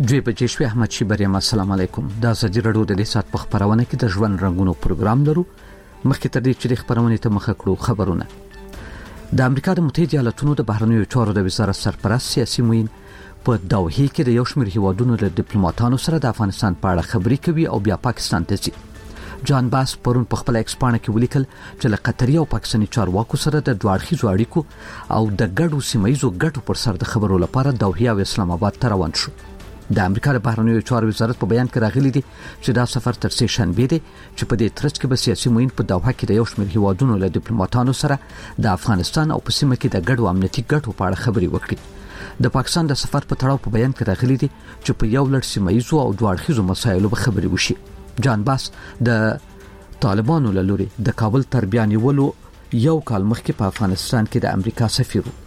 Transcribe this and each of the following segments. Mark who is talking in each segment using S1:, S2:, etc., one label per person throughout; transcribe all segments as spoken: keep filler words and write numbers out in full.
S1: دوی بجې شوې. احمد شي بریم السلام علیکم. دا ازادي رادیو د دې سات په خبرونه کې د ژوند رنگونو پروګرام لرو. مخکې تر دې چې خبرونه ته مخه کړو خبرونه. د امریکا د متحده ایالاتونو د بهرنیو چارو د وزارت سرپرست سیاسي معین په دوحه کې د یو شمېر هیوادونو له ډیپلوماټانو سره د افغانستان په اړه خبرې کوي او بیا پاکستان ته ځي. جان باس پرون په خپل ایکس پاڼه کې ولیکل چې له قطري او پاکستاني چارواکو سره د دوه اړخیزو اړیکو او د ګډو سیمایي ګټو پر سر د خبرو لپاره دوحه او اسلام آباد ته روان شو. د امریکا د بهرنیو چارو وزارت په بیان کې راغلي دي چې دا سفر تر سه شنبه دی چې په دې ترڅ کې به سیاسي معین په دوحه کې د یو شمېر هیوادونو له ډیپلوماټانو سره د افغانستان او په سیمه کې د ګډو امنیتي ګټو په اړه خبرې وکړي. د پاکستان د سفر په تړاو په بیان کې راغلي دي چې په یو لړ سیمایي او دوه اړخیزو مسایلو به خبرې وشي. جان باس د طالبانو له لوري د کابل تر بیا نیولو یو کال مخکې په افغانستان کې د امریکا سفیر و.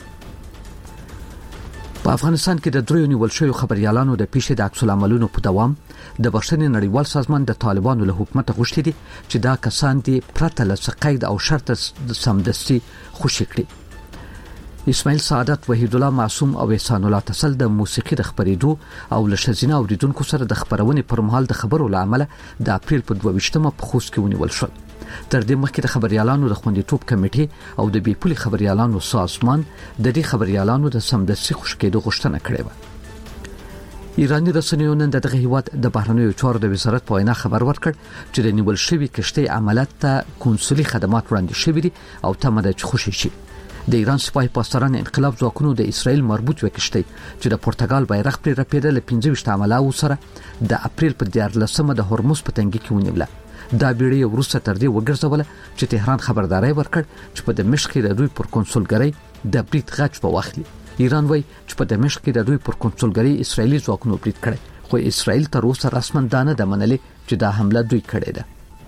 S1: په افغانستان کې د دریو نیول شویو خبريالانو د پیښې د عکس العملونو په دوام د بشري نړیوال سازمان د طالبانو له حکومت غوښتي دي چې دا کسان دي پرته له قید او شرط سمدستي خوشی کړي. اسماعیل سعادت، وحید الله معصوم او احسان الله تسل د موسیقي د خبرېدو او له شزینه اوریدونکو سره د خبرونې پر مهال د خبرو لامل د اپریل په دوه ویشتمه په خوست کې ونیول شول. تر دې مخکې د خبريالانو د خوندیتوب کمیټې او د بیپولي خبريالانو سازمان د دې خبريالانو د سمدستي خوشکېدو غوښتنه کړې و. ایرانی رسنیو نن دغه هیواد د بهرنیو چارو د وزارت په وینا خبر ورکړ چې د نیول شوی کشتۍ عملیات ته کنسولي خدمات وړاندې شوي دي او تمه ده چې خوشی شي. د ایران سپاه پاسداران انقلاب ځواکونو د اسرائیل مربوط وکشتۍ چې د پرتګال بیرغ پر رپیدل پنځه ویشت عملاو سره د اپریل په دیارلسمه د هرمز په تنګي کې ونیوله. دا بیړۍ وروسته تر دې وګرځوله چې تهران خبرداري ورکړ چې په دمشق کې د دوی پر کنسولګری د بریټ غچ په واخلي. ایران وایي چې په دمشق کې د دوی پر کنسولګری اسرایلی ځواکونو بریټ کړي، خو اسرائیل تر اوسه رسماً دا نه ده منلې چې دا حمله دوی کړې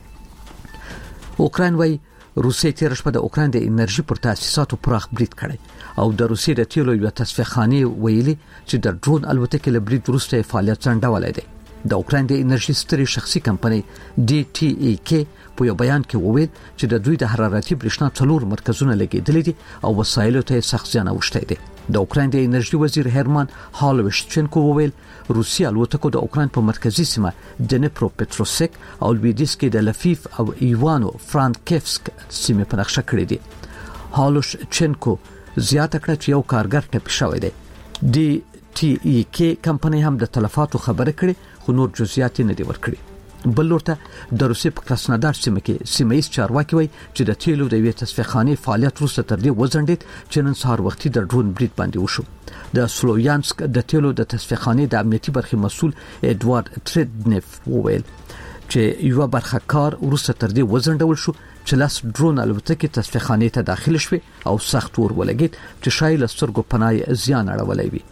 S1: ده. اوکراین وایي روسیې تیر شپه د اوکراین د انرژي پر تاسیساتو پراخ بریټ کړي او د روسیې د تیلو یو تصفیه خانه ویلي چې د ډرون الوتکې له بریټ وروسته فعالیت څنډولای دی. د اوکراین د انرژي ستري شخصي کمپنۍ ډي ټي ای کې په یو بیان کې وویل چې د دوی د حرارتي برېښنا څلور مرکزونه لګیدلي دي او وسایلو ته سخت زیان اوښتی دی. د اوکراین د انرژي وزیر هرمان هالوشچنکو وویل روسي الوتکو د اوکراین په مرکزي سیمه دنیپرو پټروسک او لویدیس کې د لفیف او ایوانو فرانکیفسک سیمه په نقشه کړې دي. هالوشچنکو زیاته کړه چې یو کارګر ټپي شوی دی. ډي ټي ای کې کمپنۍ هم د تلفاتو خبره کړې خو نور جزئیات نه دي ورکړي. بل لورته د روسیې په کراسنودار سیمه کې سیمایي چارواکي وایي چې د تیلو د یوې تصفیه خانې فعالیت وروسته تر دې وزنډید چې نن سهار وختي د ډرون بریټ باندې وشو. د سلویانسک د تیلو د تصفیه خانې د امنیتي برخې مسول اډوارد ټریډنف وویل چې یو برخه کار وروسته تر دې وزنډول شو چې لاس ډرون الوتکې تصفیه خانې ته داخل شوه او سخت ور ولګید چې شایل سترګو پناه زیان اړولای وي.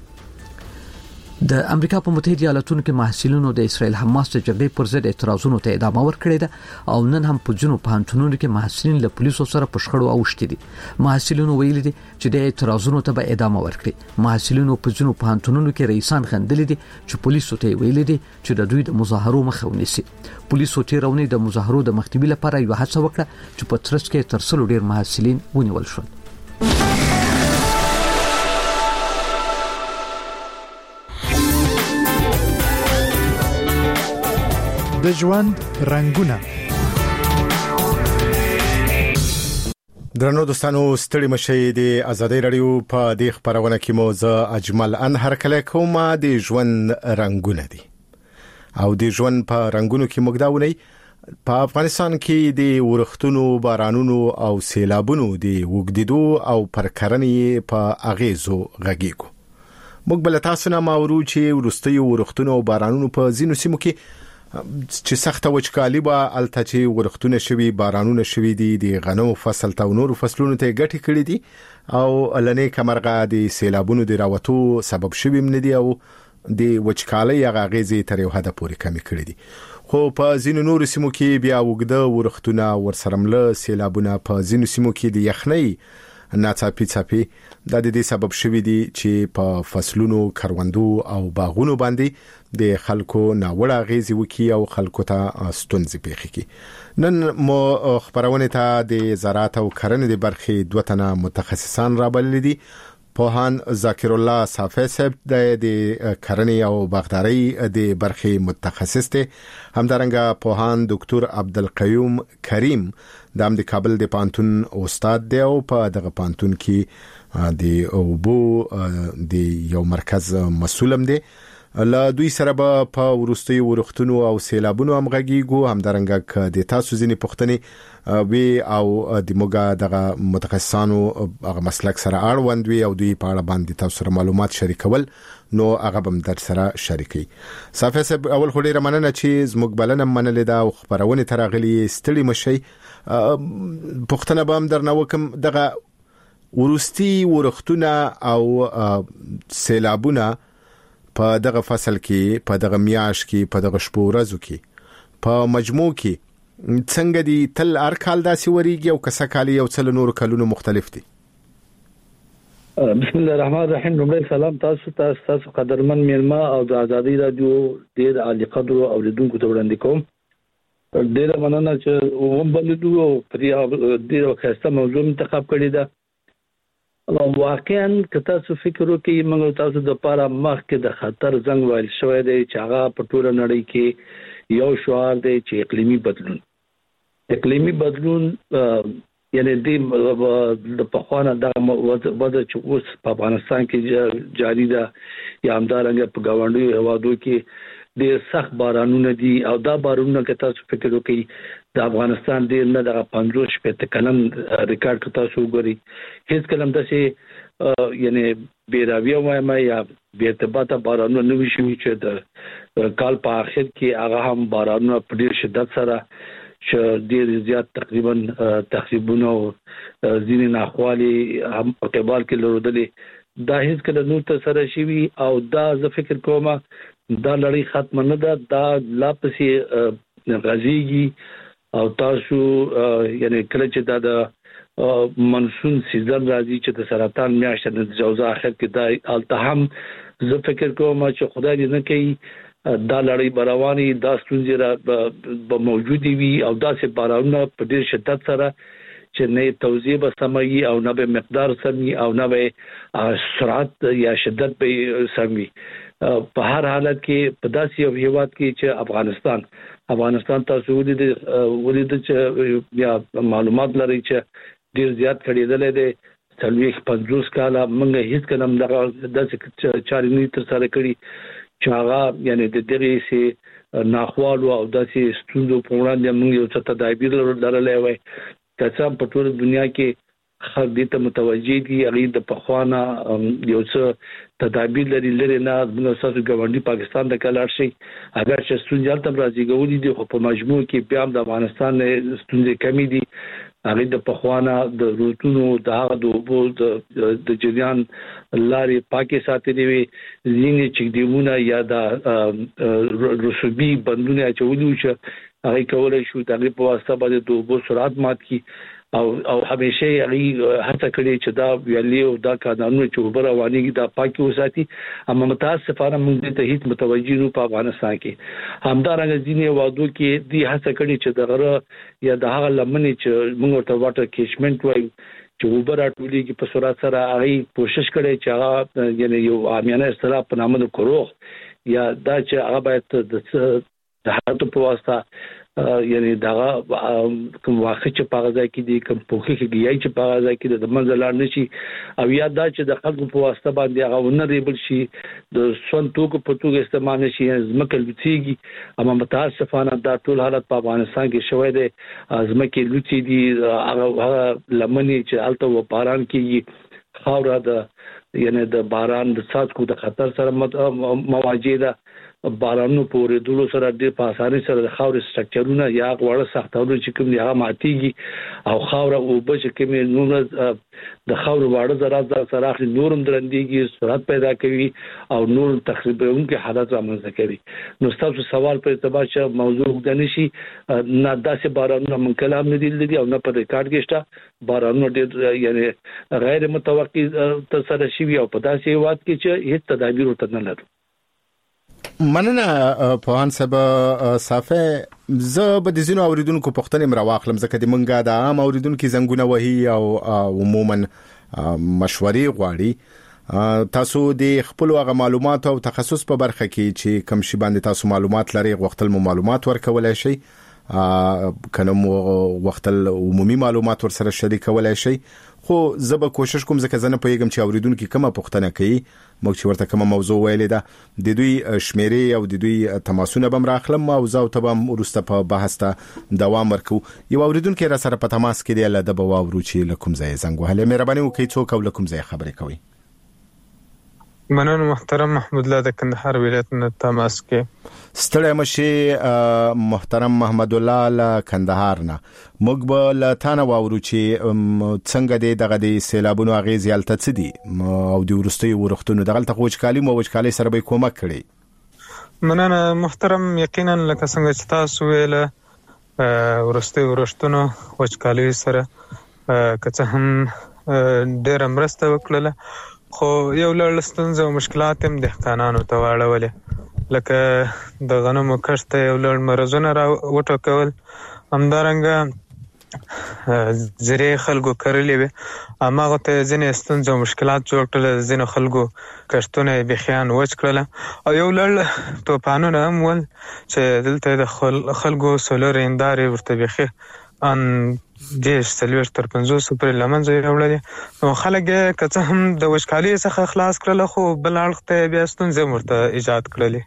S1: د امریکا په متحده ایالاتونو کې محصلینو د اسرائیل حماس د جګړې پر ضد اعتراضونو ته ادامه ورکړې ده او نن هم په جنوب پوهنتونونو کې محصلین له پولیسو سره په شخړو اوښتي دي. محصلینو ویلي دي چې د اعتراضونو ته به ادامه ورکړي. محصلینو په جنوب پوهنتونونو کې رئیسان غندلي دي چې پولیسو ته ویلي دي چې د دوی د مظاهرو مخه ونیسي. پولیسو تیرونې د مظاهرو د مخنیوي لپاره یو هڅه وکړه چې په ترڅ کې تر څلور ډیر محصلین ونیول شول.
S2: د ژوند رنگونه.
S3: درنو دوستانو ستړي مشي د ازادي رادیو په دې خبرونه کې مو زه اجمل انهر کله کوم د ژوند رنگونه دي او د ژوند په رنگونو کې مقداونی په افغانستان کې د ورښتونو بارانونو او سیلابونو د وګدیدو او پرکرنې په اغیزو غږیږو. موږ بل تاسو نه ماورو چې ورستي ورښتونو او بارانونو په زینو سیمو کې چې سخته وچکالي به الته چې ورښتونه شوي بارانونه شوي دي د غنمو فصل ته نور فصلونو ته ګټي کړي دي او لنې کمرغه د سیلابونو د راوتو سبب شوي من دي او د وچکالي غاغېزي تر یو حد پورې کمی کړي دي. خو په زینو نور سیمو کې بیا وګده ورښتونه ورسرمله سیلابونه په زینو سیمو کې د یخنۍ ناڅاپي څاپي د دې سبب شوي دي چې په فصلونو کروندو او باغونو باندې د خلکو ناوړه غیزي وکي او خلکو ته ستونزې پیښ کی. نن مو خبرونه ته د زراعت او کرنې د برخې دوه تنه متخصصان را بلل دي. پوهان ذاکر الله صافی صاحب د کرنې او باغداري د برخې متخصص دی. همدارنګه پوهان ډاکټر عبدالقیوم کریم د د کابل د پانتون استاد دی او په دغه پانتون کې د اوبو د یو مرکز مسؤلم دی. لا دوی سره به په ورستي ورختونو او سیلابونو همغږیږو. همدارنګه د تاسو ځینې پوښتنې وی او د موګه دغه متخصصانو هغه مسلک سره اړوند وي او دوی په اړه باندې تاسو سره معلومات شریکول نو هغه هم در سره شریکي. صافي صاحب اول خو ډیره مننه چې زموږ بلنه منلې ده او خبرونه ترغلي ستړي مشي. پوښتنه به هم درنه وکم دغه ورستي ورختونه او سیلابونه په دغه فصل کې په دغه میاش کې په دغه شپو ورځو کې په مجموع کې څنګه دي تل هر کال داسې وریږي او کسه کال یو څل نور کلونو مختلف دي؟
S4: بسم الله الرحمن الرحیم. نومړی سلام تاسو ته تاسو قدرمن میلمه او د ازادي رادیو ډیر عالی قدر او اوریدونکو ته وړاندې کوم. ډیر مننه چې ووم بلدو او پرې ډیر خاصه موضوع انتخاب کړی ده. واقعا که تاسو فکر وکړئ موږ تاسو د پاره مخ کې د خطر زنګ وایل شوی دی چې هغه په ټوله نړۍ کې یو شعار دی چې اقلیمي بدلون. اقلیمي بدلون یعنی د پخوانه د وضع چې اوس په افغانستان کې جاری ده یا همدارنګه په ګاونډیو هیوادو کې ډېر سخت بارانونه دي او دا بارانونه که تاسو فکر وکړئ د افغانستان ډېر نه دغه پنځوس شپېته کلن ریکارډ که تاسو وګورئ هیڅ کله هم داسې یعنی بېراویه وایم یا بې ارتباطه بارانونه نه وي شوي چې د کال په آخر کې هغه هم بارانونه په ډېر شدت سره چې ډېر زیات تقریبا تخریبونه او ځینې ناخوالې هم په قبال کې لرودلې دا هیڅ کله نور ترسره شوي او دا زه فکر کوم دا لړۍ ختمه نه ده. دا لا پسې غځېږي او تاسو یعنی کله چې دا د منسون سیزن راځي چې د سرطان میاشت د جوزا اخر کې دا التهم زه فکر کوم چې خدای دې نه کوي دا لړۍ برواني دا ستونزې به موجودي وي او داسې بارانونه په ډېر شدت سره چې نه توزیع به سموي او نه به مقدار سمي او نه به سرعت یا شدت به سمي. په هر حالت کې په داسې یو هیواد کې چې افغانستان افغانستان تاسو ولید ولید چې یا معلومات لري چې ډیر زیات کړیدل دي څلويخ پنځوس کاله موږ هیڅ کلم دغه داسې چارې تر سره کړی چې هغه یعنی د دغه سي ناخوالو او داسې ستونزو په وړاندې موږ یو څه تدابیر لرلای وای. کله په ټول دنیا کې خلک دې ته متوجي دي هغه د پخوانه یو څه تدابیر لري لري نه موږ تاسو ګاونډي پاکستان د کلار شي اگر چې ستونزې تل راځي ګولې دي خو په مجموع کې بیا د افغانستان ستونزې کمی دي. هغه د پخوانه د روتونو د هغه د اوبو د جریان لارې پاکي ساتلې وي ځینې چې دیونه یا د رسوبي بندونه چولې چې هغه کولای شو د په واسطه باندې د اوبو سرعت مات کی او او همیشه هغه هڅه کړې چې دا ویلي او دا قانون چې وبر رواني دا پاکي وساتي. اما متاسفانه موږ ته هیڅ متوجي نه په افغانستان کې همدارنګه ځینې وادو کې دی هڅه کړې چې د غره یا د هغه لمنې چې موږ ورته واټر کیچمنټ وایو چې وبر اټولېږي په سرعت سره هغه کوشش کړي چې هغه یعنی یو عامیانه اصطلاح په نامه د کروغ یا دا چې هغه باید د حالت په واسطه یعنی دغه کوم واقع چې په غځای کې دي کوم پوخي کې چې په غځای کې د منځلار نشي او یا دا چې د خلکو په واسطه باندې هغه ونریبل شي د سون توکو په توګه استعمال نشي ځمکه لوڅيږي. اما متاسفانه دا ټول حالت په افغانستان کې شوی دی. ځمکه لوڅي دي هغه لمنې چې الته و باران کېږي خاوره د یعنی د باران د څاڅکو د خطر سره مواجه ده. بارانونو پورې دلو سره د پاساري سره د خاور سټرکچرونه یا غوړه سختاوري چې کوم دی هغه ماتيږي او خاور او بچ کوم نور د خاور واړه زراعت سره اخلي نورم درندېږي سرعت پیدا کوي او نور تخریبونکي حالات رامنځته کوي. نو تاسو سوال په اعتبار چې موضوع د نشي نه داسې بارانونه من کلام نه دي او نه په ریکارډ کې شته بارانونه ډېر یعنی غیر متوقع تر سره شي او په داسې وخت کې چې هیڅ تدابیر ورته نه لري.
S3: مننه پوهان صاحب صافي. زه به د زینو اوریدونکو پوښتنې مراواخلم ځکه د منګه د عام اوریدونکو زنګونه وهي او عموما مشورې غواړي تاسو د خپل هغه معلومات او تخصص په برخه کې چې کوم شی باندې تاسو معلومات لري غوښتل مو معلومات ورکولای شي کنه مو غوښتل عمومي معلومات ورسره شریکولای شي خو زه به کوشش کوم ځکه زه نه پوهیږم چې اوریدونکو کومه پوښتنه کوي موږ چې ورته کومه موضوع ویلې ده د دوی شمیرې او د دوی تماسونه به راخلم او زه او ته به ورسته په بحث ته دوام ورکو یو اوریدونکو را سره په تماس کې دی له د بواورو چې لکم ځای زنګ وهله مهرباني وکړئ څوک او لکم ځای خبرې کوي
S5: مننه محترم محمود الله د کندهار ولایت نه تماس کې
S3: ستړی مشي محترم محمد الله له کندهار نه موږ به له تانه واورو چې څنګه دی دغه د سیلابونو اغیز یالته څه دي او د ورستي ورختونو دغه ته وچکالي مو وچکالي سره به کومک کړي
S5: مننه محترم یقینا لکه څنګه چې تاسو ویل ورستي ورختونو وچکالي سره کڅه هم ډېر مرسته وکړه خو یو لړ ستونزې او مشکلات هم دهقانانو ته واړولې لکه د غنمو کښت ته یو لړ مرزونه را وټکول همدارنګه زرې خلکو کرلې وي هماغه ته ځینې ستونزې او مشکلات جوړ کړل ځینې خلکو کښتونه یې بیخیان وچ کړل او یو لړ توپانونه هم ول چې دلته د خلکو سولر هندارې ورته بیخي ان دیش سلویش تر پنځوس پورې لمنځه راوړل نو خلک که څه هم د وچکالۍ څخه خلاص کړل خو بل اړخ ته بیا ستونزې ورته ایجاد کړلې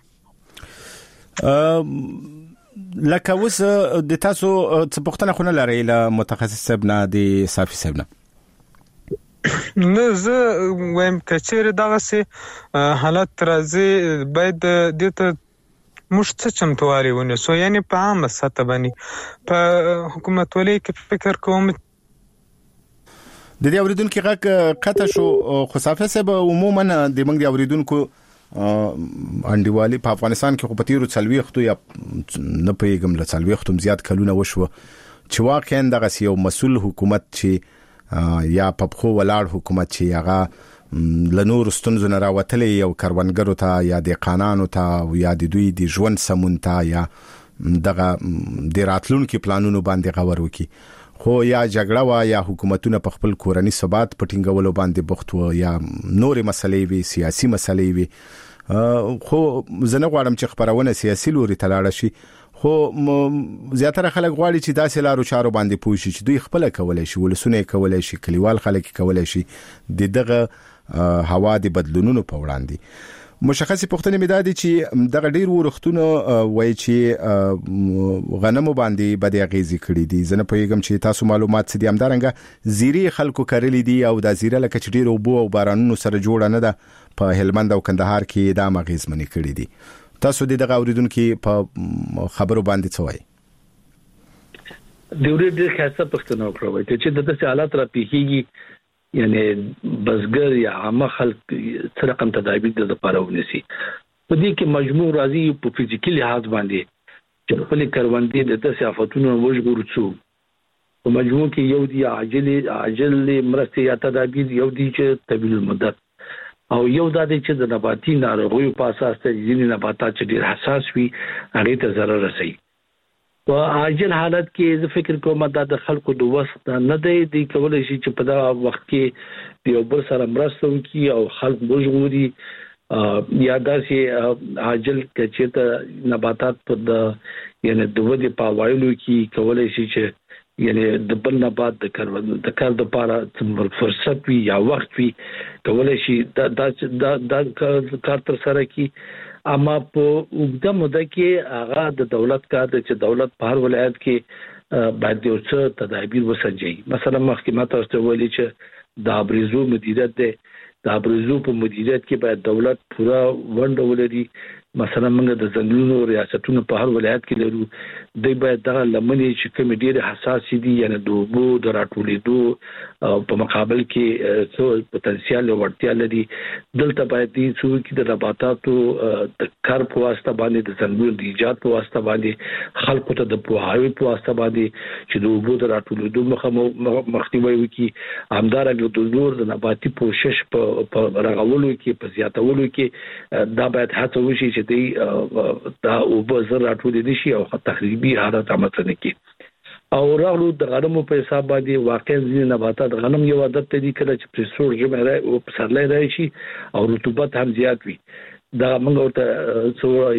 S3: لکه اوس د تاسو څه پوښتنه خو نه لرئ له متخصص صاحب نه د صافي صاحب نه
S5: نو زه وایم که چیرې دغسې حالت راځي باید دې ته موږ څه چمتووالي ونیسو یعنې په عامه سطح باندې په حکومتولۍ کې فکر کوم
S3: د دې اوریدونکو غږ قطع شو خو صافي صاحب عموما د موږ د اوریدونکو انډیوالي په افغانستان کې خو په تیرو څلوېښتو یا نه پوهېږم له څلوېښتو هم زیات کلونه وشوه چې واقعا دغسې یو مسؤل حکومت چې یا په پښو ولاړ حکومت چې هغه له نورو ستونزو نه راوتلې یو کروندګرو ته یا دهقانانو ته یا د دوی د ژوند سمون ته یا دغه د راتلونکو پلانونو باندې غور وکړي خو یا جګړه وا یا حکومتونه په خپل کورنی ثبات پټینګولو باندې بوخت و یا نورې مسلې وي سیاسي مسلې وي خو زه نه غواړم چې خبرونه سیاسي لوري ته لاړ شي خو زیاتره خلک غواړي چې داسې لارو چارو باندې پوه شي چې دوی خپل کولای شي ولسونه کولای شي کلیوال خلک کولای شي د دغه هوا د بدلونونو په وړاندې مشخصي پوښتنه مې دادي چې دغه ډیر ورختونه وایي چې غنمو باندې بد اغیزي کړی دي زنه پوهیږم چې تاسو معلومات سدي همدارنګه زیری خلکو کړلې دي او د زیره لکه چې ډیر وبو او بارانونو سره جوړه نه ده په هلمند او کندهار کې د مغیز منی کړی دي تاسو د دغه اوریدونکو په خبرو باندې څه وایي
S4: د ورې د خاصه پښتنو کړو چې د دې حالات را پیخيږي یعنی بزګر یا عامه خلک سره کوم تدابیر د لپاره ونیسي په دې کې مجموع راځي په فزیکي لحاظ باندې چې خپل کروندې د تاسو آفاتونو وژغورڅو په مجموع کې یو دی عاجل عاجل مرستې یا تدابیر یو دی چې طویل المدت او یو دا دی چې د نباتي ناروغیو په اساس ته ځینې نباتات چې ډېر حساس وي هغه ته ضرر رسوي په عاجل حالت کې زه فکر کوم دا د خلکو د وخت نه دی د کولای شي چې په دا وخت کې یو بل سره مرسته وکړي او خلک وژغوري یا داسې عاجل کې چې ته نباتات په د یعنی د ودې په وایلو کې کولای شي چې یعنی د بل نبات د کار د کار د لپاره فرصت وي یا وخت وي کولای شي دا دا دا کار تر سره کې اما په وګړه مده کې هغه د دولت کار د چې دولت په هر ولایت کې باید یو څه تدابیر وسنجي مثلا محکمه تاسو ویلي چې د ابرزو مدیریت ده د ابرزو په مدیریت کې باید دولت پورا ونډه ولري مثلا موږ د ځنګلونو ریاستونو په هر ولایت کې لرو دوی باید دغه لمنې چې کوم ډېر حساس دي یعنی د اوبو د راټولېدو په مقابل کې څو پوتنسیال او وړتیا لري دلته باید دي چې د نباتاتو د کار په واسطه باندې د ځنګلونو د ایجاد په واسطه باندې خلکو ته د پوهاوي په واسطه باندې چې د اوبو د راټولېدو مخه مخنیوي وکړي همدارنګه د نور د نباتي پوشش په رغولو کې په زیاتولو کې دا باید هڅه وشي دی دا او بزر راټولې دي شي او تخریبي حالت عمته نه کی او راغلو د غنمو په حساب باندې واقعا ځینې نباتات غنم یو عادت دی کله چې په سور جمع راي او پسرلی راشي او رطوبت هم زیات وي دا موږ ورته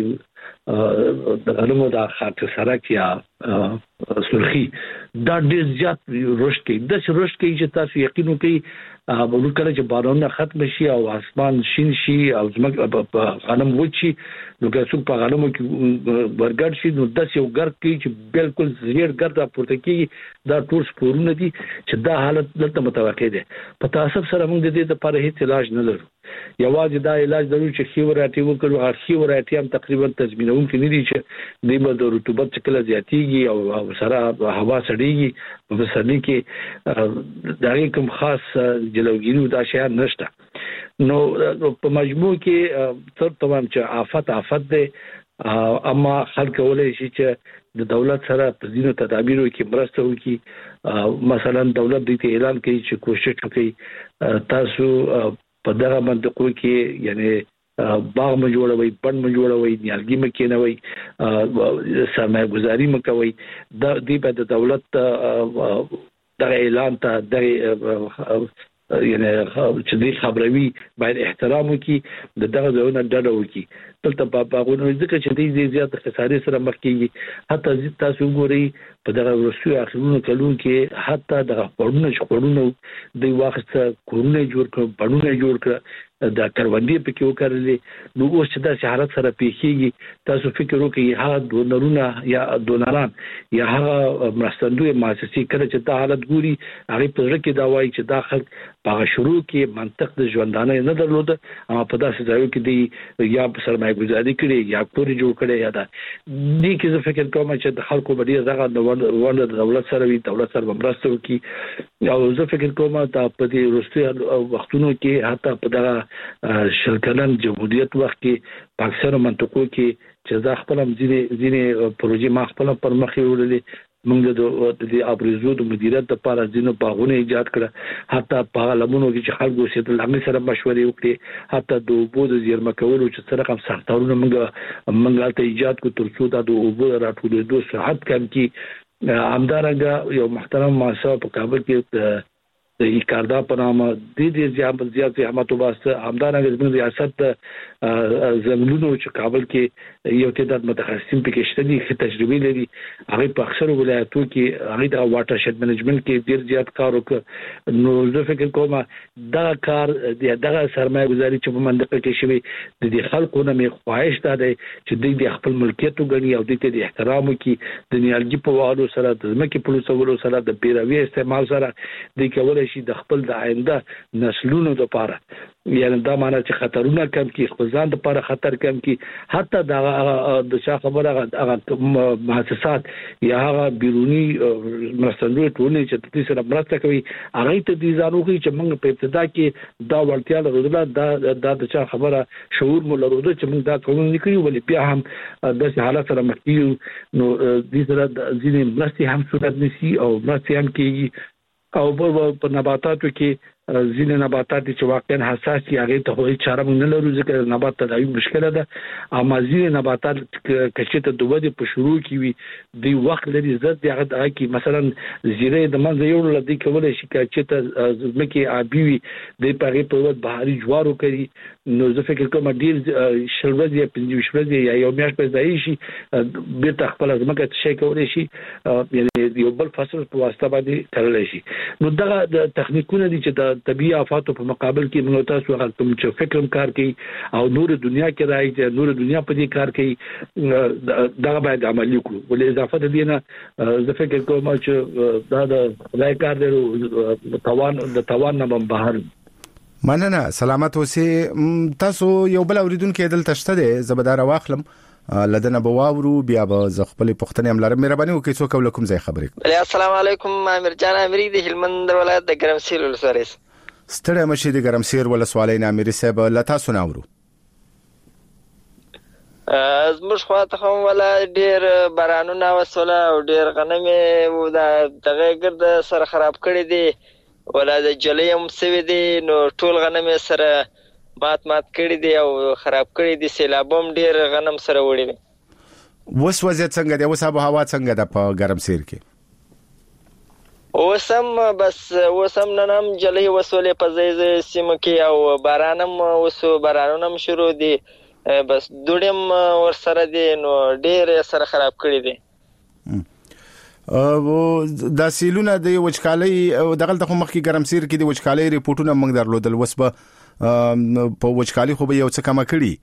S4: څو د غنمو د خاطر سره یا سرخي دا ډېر زیات رشد کوي د رشد کوي چې تاسو یقین وکړئ ورو کله چې بارانونه ختم شي او اسمان شین شي او زموږ غنم وچی نو که څوک په غنمو کې ورګړ شي نو د یو ګرد کې چې بالکل زیر ګرد راپورته کیږي دا ټول سپورونه دي چې دا حالت دلته متوقع دي په تاسو سره موږ د دې لپاره هیڅ علاج نه لرو یوازې دا علاج درو چې خیوراتي وکړو هر خیوراتي هم تقریبا تضمینون کې نه دي چې د مد رطوبت څخه زیاتیږي او سره هوا سړیږي په سړی کې دا کوم خاص جلوګیرو دا شی نشته نو په مجموع کې تر تمام چې آفت آفت ده اما خلک ولې شي چې د دولت سره په ځینو تدابیرو کې مرسته وکړي مثلا دولت دې اعلان کوي چې کوشش وکړي تاسو په دغه منطقو کې یعنی باغ م جوړوي بند م جوړوي نیالګي م کېنوي سرمایه گذاري م کوي د دې په دولت د اعلان ته د یعنی چې دې خبروي باید احترام وکړي د دغه ځایونو ډډه وکړي دلته په باغونو ځکه چې دې زیات خسارې سره مخ کیږي حتی تاسو وګورئ په دغه ورسوي اخرونو کلون کې حتی دغه پړونه شخړونه د واخت کورونه جوړ کړ پړونه جوړ کړ دا کروندې په کې وکړلې نو اوس چې دا حالت سره پیښیږي تاسو فکر وکړئ هغه دونرونه یا دونران یا هغه مرستندوی مؤسسې کړه چې دا حالت ګوري هغه په ځکه کې دا وایي چې دا خلک په شروع کې منطق د ژوندانه نه درلود اما په داسې ځایو کې دی یا سرمایه گذاري کړي یا کور جوړ کړي یا دا دې کې زه فکر کوم چې د خلکو باندې دغه ونه د دولت سره وي دولت سره مرسته وکړي او زه فکر کوم ته په دې وروستي وختونو کې حتی په دغه شلکلن جمهوریت وخت کې په اکثر منطقو کې چې ځا خپل ځینې ځینې پروژې ما خپل پر مخ وړلې موږ د ابرزو د مدیریت لپاره ځینو باغونه ایجاد کړه حتی په لمنو کې چې خلکو سره لامل سره مشورې وکړي حتی د اوبو د زیرمه کولو چې سره کوم سختارونه موږ موږ ته ایجاد کو تر څو د اوبو راټولېدو صحت کم کې همدارنګه یو محترم مؤسسه په کابل کې د ایکاردا په نامه د دې ځام زیات زحمت وباسته همدارنګه زموږ ریاست زمینونو چې کابل کې یو تعداد متخصصین پکې شته دي چې تجربه لري هغه په اکثر ولایتونو کې هغه د واټر شید منیجمنت کې ډیر زیات کار وکړ نو زه فکر کوم دا کار د دغه سرمایه گذاري چې په منطقه کې شوی د دې خلکو نه مې خواهش ده چې د خپل ملکیت وګڼي او د دې احترام وکړي د نیالګي په وادو سره د ځمکې په لوسولو سره د بیروي استعمال سره د کولای شي د خپل د آینده نسلونو لپاره یعنی دا معنی چې خطرونه کم کی خپلځان لپاره خطر کم کی حتی د د شا خبره هغه مؤسسات یا هغه بیرونی مرستندوی ټولنې چې د دې سره مرسته کوي هغه ته دي ځانو کوي چې موږ په ابتدا کې دا ورتیا لرو دا د شا خبره شعور مو لرو چې موږ دا کوم نه کوي ولې بیا هم د حالت سره مخ کیو نو دې سره ځینې مرستې هم صورت نشي او مرستې هم کیږي او په نباتاتو کې ځینې نباتات چې واقعا حساس دي هغه ته هیڅ چاره نه لرو ځکه نبات تداوی مشکله ده اما ځینې نباتات چې ته د ودې په شروع کې وي د وخت لري زړه د هغه کې مثلا زیره د منځ یو لدی کولای شي چې ته ځمکه آبي وي د پاره په وخت بهاري جوارو کوي نو زه فکر کوم ډیر شلوز یا پنځه شپږ یا یو میاشت په ځای شي به تخپل ځمکه شي کولای شي یعنی یو بل فصل په واسطه باندې کولای شي نو دغه د تخنیکونه دي چې طبيعي آفاتو په مقابل کې موږ تاسو هغه کوم چې فکرم کار کوي او نور دنیا کې راځي نور دنیا په دې کار کوي دا باید عملي کړو ولې اضافه دې نه زه فکر کوم چې دا د لای کار دی توان د توان نه بهر
S3: مننه سلامت اوسې تاسو یو بل اوریدونکو دلته شته دی زبردار واخلم لدنه بواورو بیا به ز خپل پښتنې املار مهرباني وکړئ څوک وکم ځای خبرې
S6: السلام علیکم امیر جان امری د هلمند ولایت د ګرمسیر ولسوالۍ
S3: ستړی مشي د ګرمسیر ولسوالۍ نه امیر صاحب لتا سناورو
S6: زموږ خواته هم ولا ډیر بارانونه وسوله او ډیر غنمه و دغه ګرد سره خراب کړی دي ولا د جلې هم سوي دي نو ټول غنمه سره مات مات کړی دی او خراب کړی دی سیلابوم ډیر غنم سره وړي دي
S3: وس وضعیت څنګه دی وس آب هوا څنګه ده په ګرمسیر کې
S6: وسم بس وسم ننم جلې وسولې په ځای سیمه کې او بارانم وسو بارانونم شروع دي بس دوړم ور سره دي نو ډېر سره خراب کړی دي.
S3: او د سیلونه د وچکالۍ دغه د مخکې ګرمسیر کې د وچکالۍ ریپورتونه موږ درلودل وسبه په وچکالۍ خو به یو څه کم کړي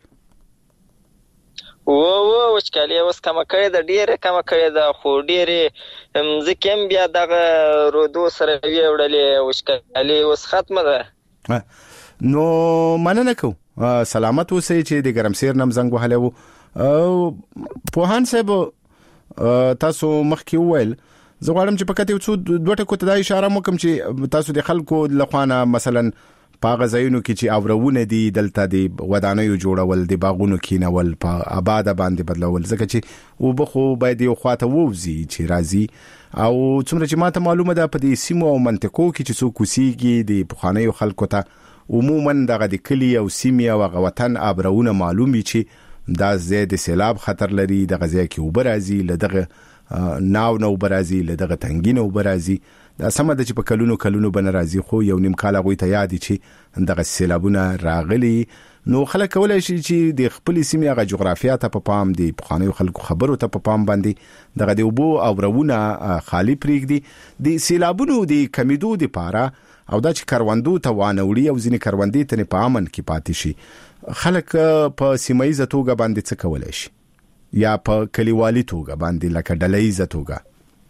S6: و و وچکالۍ اوس کم کړي د ډیره کم کړي د خو ډیره ځکه بیا دغه رودو سره ویوړلې وچکالۍ اوس ختمه ده.
S3: نو مننه کو سلامت اوسئ چې د ګرمسیر نم زنګ وهلو او پوهان صاحب تاسو مخکې وویل زه غواړم چې پکې یو څو دوه ټکو ته دا اشاره وکم چې تاسو د خلکو لخوانه مثلا په غزاینو کې چې اورونه دي دلته د ودانیو جوړول د باغونو کینول په آباد باندې بدلول ځکه چې وبخو باید یو خواته ووزي چې راځي او څومره چې ماته معلومه ده په دې سیمو او منطقو کې چې څوک وسیږي د پخوانیو خلکو ته عموما دغه د کلی او سیمه او غوطن ابرونه معلومي چې دا زید سیلاب خطر لري د غزا کې وبرازي لدغه ناو نو برازي لدغه تنګینو برازي دا سم د چې په کلونو کلونو بن راځي خو یو نیم کال غوي ته یاد چې دغه سیلابونه راغلي نو خلک کولای شي چې د خپل سیمه غ جغرافیا ته په پام دي په خلکو خبرو ته په پام باندې دغه د وبو او رونه خالی پریږدي د سیلابونو د کمیدو د پاره او دا چې کاروندو ته وانوړي او ځینې کاروندې ته په امن کې پاتې شي خلک په سیمایي توګه باندې څه کولای شي یا په کلیوالي توګه باندې لکه ډله‌ایزه توګه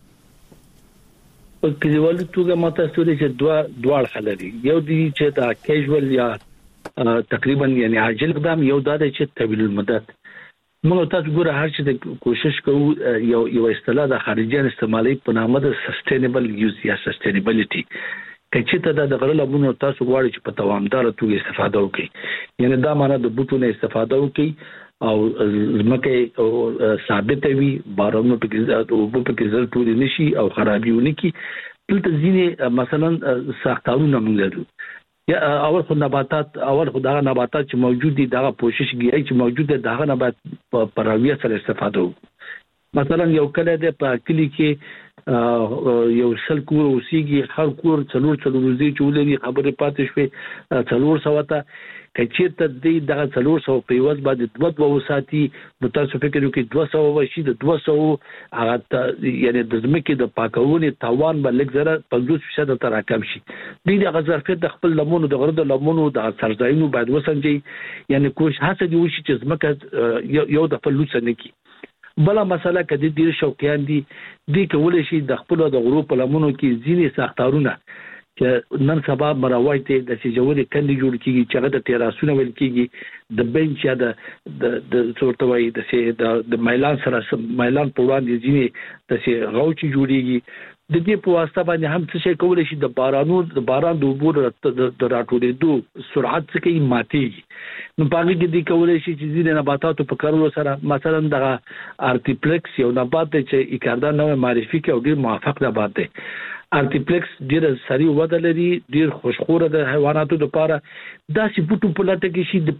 S4: په کلیوالي توګه ماته ستوري چې دوا دوړ خلري یو دی چې دا کیژوال یا تقریبا یعنی عاجل اقدام یو دا چې طویل المدت موږ تاسو ګوره هر چې کوشش کوو یو یو اصطلاح د خارجيان استعمالي په نامه د سستینبل یوز یا سستینبلټي کچې ته د غره لمونو تاسو غواړئ چې په دوامدار توګه استفاده وکړئ یعنی دا معنی د بوټو نه استفاده وکړئ او زمکه ثابت وي بارونو په کې او په کې زر ټول نشي او خرابيونه کی دلته ځینې مثلا ساختارونه موږ لرو یا اول خو نباتات اول خو دا نباتات چې موجود دي دا کوشش کوي چې موجود دي دا نبات په راویه سره استفاده وکړو مثلا یو کله د په کلی کې یو سل کور اوسېږي هر کور څلور څلور ورځې چولې خبره پاتې شوې څلور سوته کچې ته د دغه څلور سو په یوز باندې دوه دوه وساتي نو تاسو فکر وکړئ دوه سو وشي د دوه سو هغه یعنی د زمکه د پاکونې توان به لږ زره پنځوس فیصد تر راکم شي د دغه ظرفیت د خپل لمونو د غره د لمونو د سرځایونو باید وسنجي یعنی کوم هڅه دی وشي چې زمکه یو د فلوس نه کی بلا مسله کدي ډیر شوقیان دي د کولای شي د خپل د غرو په لمونو کې ځینې ساختارونه چې نن سبا مراوایته د سجوري کندي جوړ کیږي چې د تیراسونه ول کیږي د بنچ یا د د څورتوي د سي د مایلان سره مایلان په وړاندې ځینې د سي غوچي جوړيږي د دې په واسطه باندې هم څه شي کولای شي د بارانو د باران د عبور د راټولېدو سرعت څه کوي ماتيږي نو باغ کې د کولای شي چې ځینې نباتاتو په کارولو سره مثلا د ارتیپلکس یو نبات چې اکاردا نوې معرفي کې او ډیر موافق نبات دی ارتیپلکس ډیر سریع وده لري ډیر خوشخوره د حیواناتو لپاره داسې بوټو په لټه کې شي د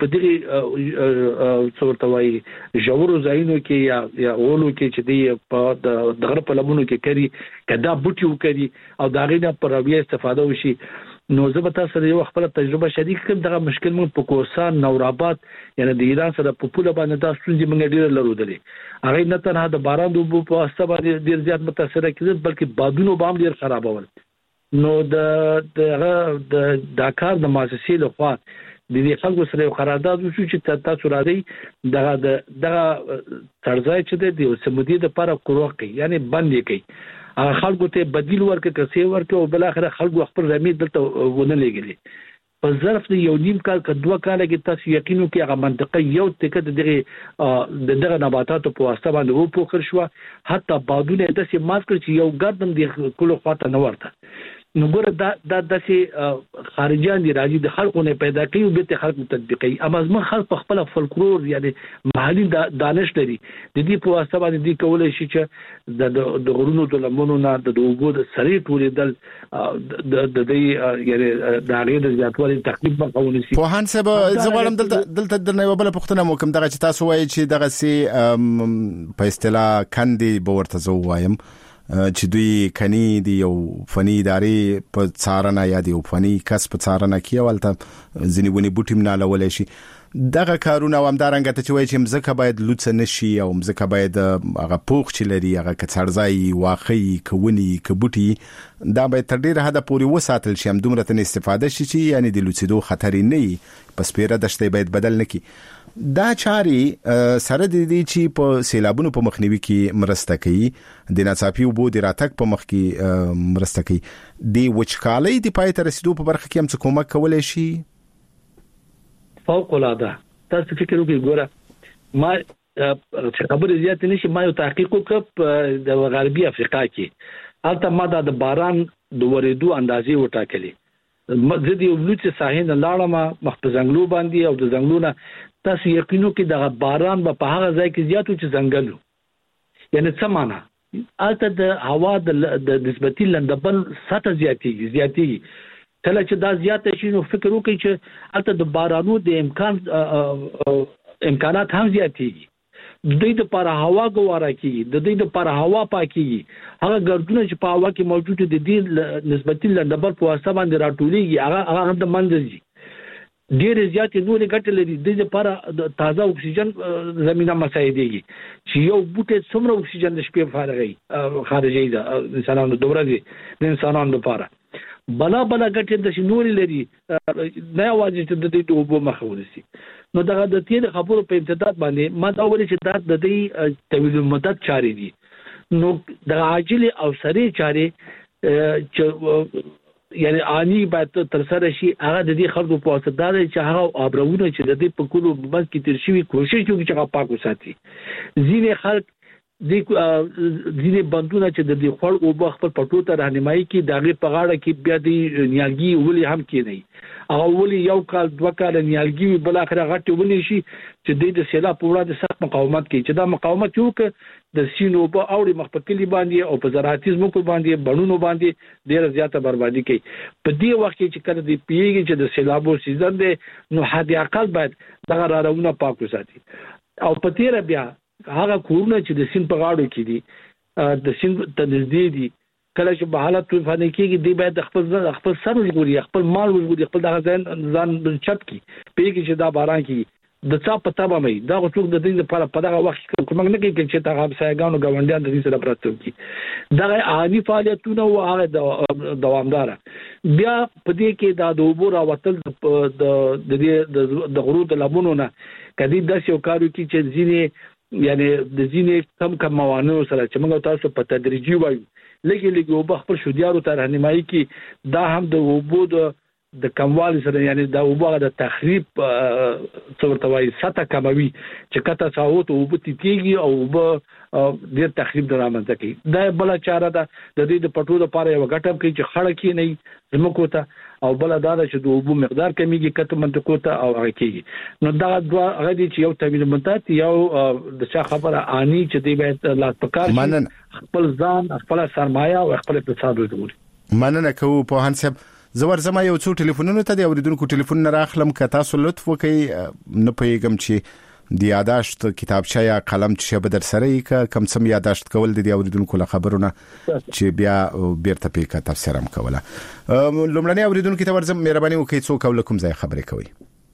S4: پدغه څورتوي ژورو ځایونو کې یا یا اولو کې چې دی په دغه په لمونو کې کری کدا بوټي وکړي او دا غینه پر اویا استفاده وشي نو زه به تاسو سره یو خپل تجربه شریک کړم دغه مشکل موږ په کوسان نوراباد یعنی د ایران سره په پوله باندې تاسو څنګه موږ ډیر لرودلې هغه نه تنها د باران د وبو په واسطه باندې ډیر زیات متاثر کړي بلکې بادونو بام ډیر خرابول نو د دغه د داکار د مؤسسې له خوا د دې خلکو سره قرارداد وشو چې تاسو راځي دغه دغه ترځای چې د سمودي د لپاره کوروکي یعنی باندې کوي خلکو ته بدیل ورکړي کسي ورکړي او بل اخر خلکو خپل رمید دلته ونه لګري په ظرف د یو نیم کال ک دوه کال کې تاسو یقینو کې هغه منطقه یو ټکه دغه دغه نباتاتو په واسطه باندې وو پوخر شو حتی بادونه د سي مات کړ چې یو ګردم د کلو خواته نه ورته نو ګوره دا د داسې خارجيان دي راځي د خلکو نه پیدا کوي او به خلکو تطبیقي اما زما خلک خپل فولکلور یعنی محلي دانش لري د دې په واسطه باندې دي کولای شي چې د د غرونو د لمنو نه د وګړو د سری ټولېدل د د دې یعنی د اړې د ځاتوالي تقریبا قوانين سي
S3: په هان سبا زغړم دلته دلته د نه وبله پښتنه مو کوم دغه چې تاسو وایي چې دغه سي په اصطلاح کندي به ورته زو وایم چې دوی کني دی یو فني ادارې په څارنه یا دی یو فني کس په څارنه کې ولته ځنی ونی بوټیم نه لولې شي دغه کارونه ومدارنګ ته چې وایي چې مزکه باید لوڅ نشي او مزکه باید هغه پوخ چې لري هغه کڅړځای واخی کوونی کبوټي دا باید تر ډیره حد پورې وساتل شي هم دومره تن استفاده شي چې یعنی د لوڅیدو خطر نه وي پس پیره دشته باید بدل نکي دا چاري سره د دې چې په سیلابونو په مخنیوي کې مرسته کوي د ناڅاپي وبو د راتګ په مخ کې مرسته کوي د وچکالۍ د پای ته رسیدو په برخه کې هم څه کومک کولای شي
S4: فوق العاده تاسو فکر وکړئ ګوره ما خبرې زیات نشي ما یو تحقیق وکړ د غربي افریقا کې البته ما د باران د ورېدو اندازې وټاکلې زه د یو لوڅ ساحل لاړم مخ په ځنګلو باندې او د ځنګلونو تاسو یقینو کې د باران په هغه ځای کې زیاتو چې ځنګلو یعنی څه معنا البته د هوا د نسبتي لندبل سطح زیاتېږي زیاتېږي کله چې دا زیات شي نو فکر وکړئ چې البته د بارانو د امکان امکانات هم زیاتېږي د دې لپاره هوا ګواره کیږي د دې لپاره هوا پاکيږي هغه ګردونه چې په هوا کې موجود دي د نسبتي لندبل په واسطه باندې راټولېږي هغه هغه د منځي ډېر زیات نورې ګټې لري د لپاره تازه اکسیجن زمينه مساعدېږي چې یو بوټي څومره اکسیجن د شپې فارغي خارجي د انسانانو د ورځې د انسانانو لپاره بلا بلا ګټې د شنوري لري نه واجب چې د دې وبو مخه ونیسي نو دا د تیر خبرو په امتداد باندې ما دا ویل چې دا د دې طویل مدت چاري دي نو د عاجل او سریع چاري چې یعنی آنی باید تر سره شي هغه د دې خلکو په واسطه دا چې هغه ابرونه چې د دې په کولو بس کې تر شي کوشش کوي چې هغه پاک وساتي ځینې خلک د ځینې بندونه چې د دې خړ او بخ په پټو ته راهنمایي کې داغه په غاړه کې بیا د نیالګي ولي هم کې نه هغه ولي یو کال دوه کال نیالګي بل اخر غټي ونی شي چې د سیلاب په وړاندې سخت مقاومت کوي چې دا مقاومت یو ک د سینو په اوړي مخ په کلی باندې او په زراعتي ځمکو باندې بڼونو باندې ډیره زیاته بربادي کوي په دې وخت کې چې کله د پیږي چې د سیلابو سیزن دی نو حد اقل باید دغه راونه پاک وساتي او په تیر بیا هغه کورونه چې د سین په غاړو کې دي د سین ته نږدې دي کله چې په حالت طوفان کېږي دی باید خپل خپل سر وګوري خپل مال وګوري خپل دغه ځان ځان چت کی پیږي چې دا باران کې د څا په تابه مې دا څوک د دې لپاره په دغه وخت کې کوم نه کوي چې تاغه سایګانو غونډیان د دې سره پراته کی دغه عادي فعالیتونه او هغه دوامدار بیا په دې کې دا د وبو راوتل د د د غرو د لبونو نه کدي د یو کارو کې چې ځینې یعنی د ځینې کم کم موانع سره چې موږ تاسو په تدریجي وایو لګي لګي او بخپل شودیارو ته راهنمایي کې دا هم د وبو د د کموالي سره یعنی دا وبو د تخریب څورته وایي سطح کموي چې کته ساوت او بوتي کېږي او وب د تخریب درامنځ کوي دا بل چاره ده د دې د پټو لپاره یو غټم کوي چې خړه کې نه زموږ ته او بل دا چې د وبو مقدار کمیږي کته منطقو ته او هغه کېږي نو دا دوه هغه دي چې یو طویل مدت یو د څه خبره اني چې دی باید لا پکار خپل ځان خپل سرمایه او خپل اقتصاد وګوري
S3: مننه کوو په هانسب زور زما یو څو ټلیفونونو ته د اوریدونکو ټلیفون نه راخلم که تاسو لطف وکړئ نه پیغام چې د یاداشت کتابچه یا قلم چې به در سره یې کم سم یاداشت کول د اوریدونکو له خبرونه چې بیا بیرته پیکا تفسیر هم کوله لومړنی اوریدونکو ته ورزم مهرباني وکړئ څوک او کوم ځای خبرې کوي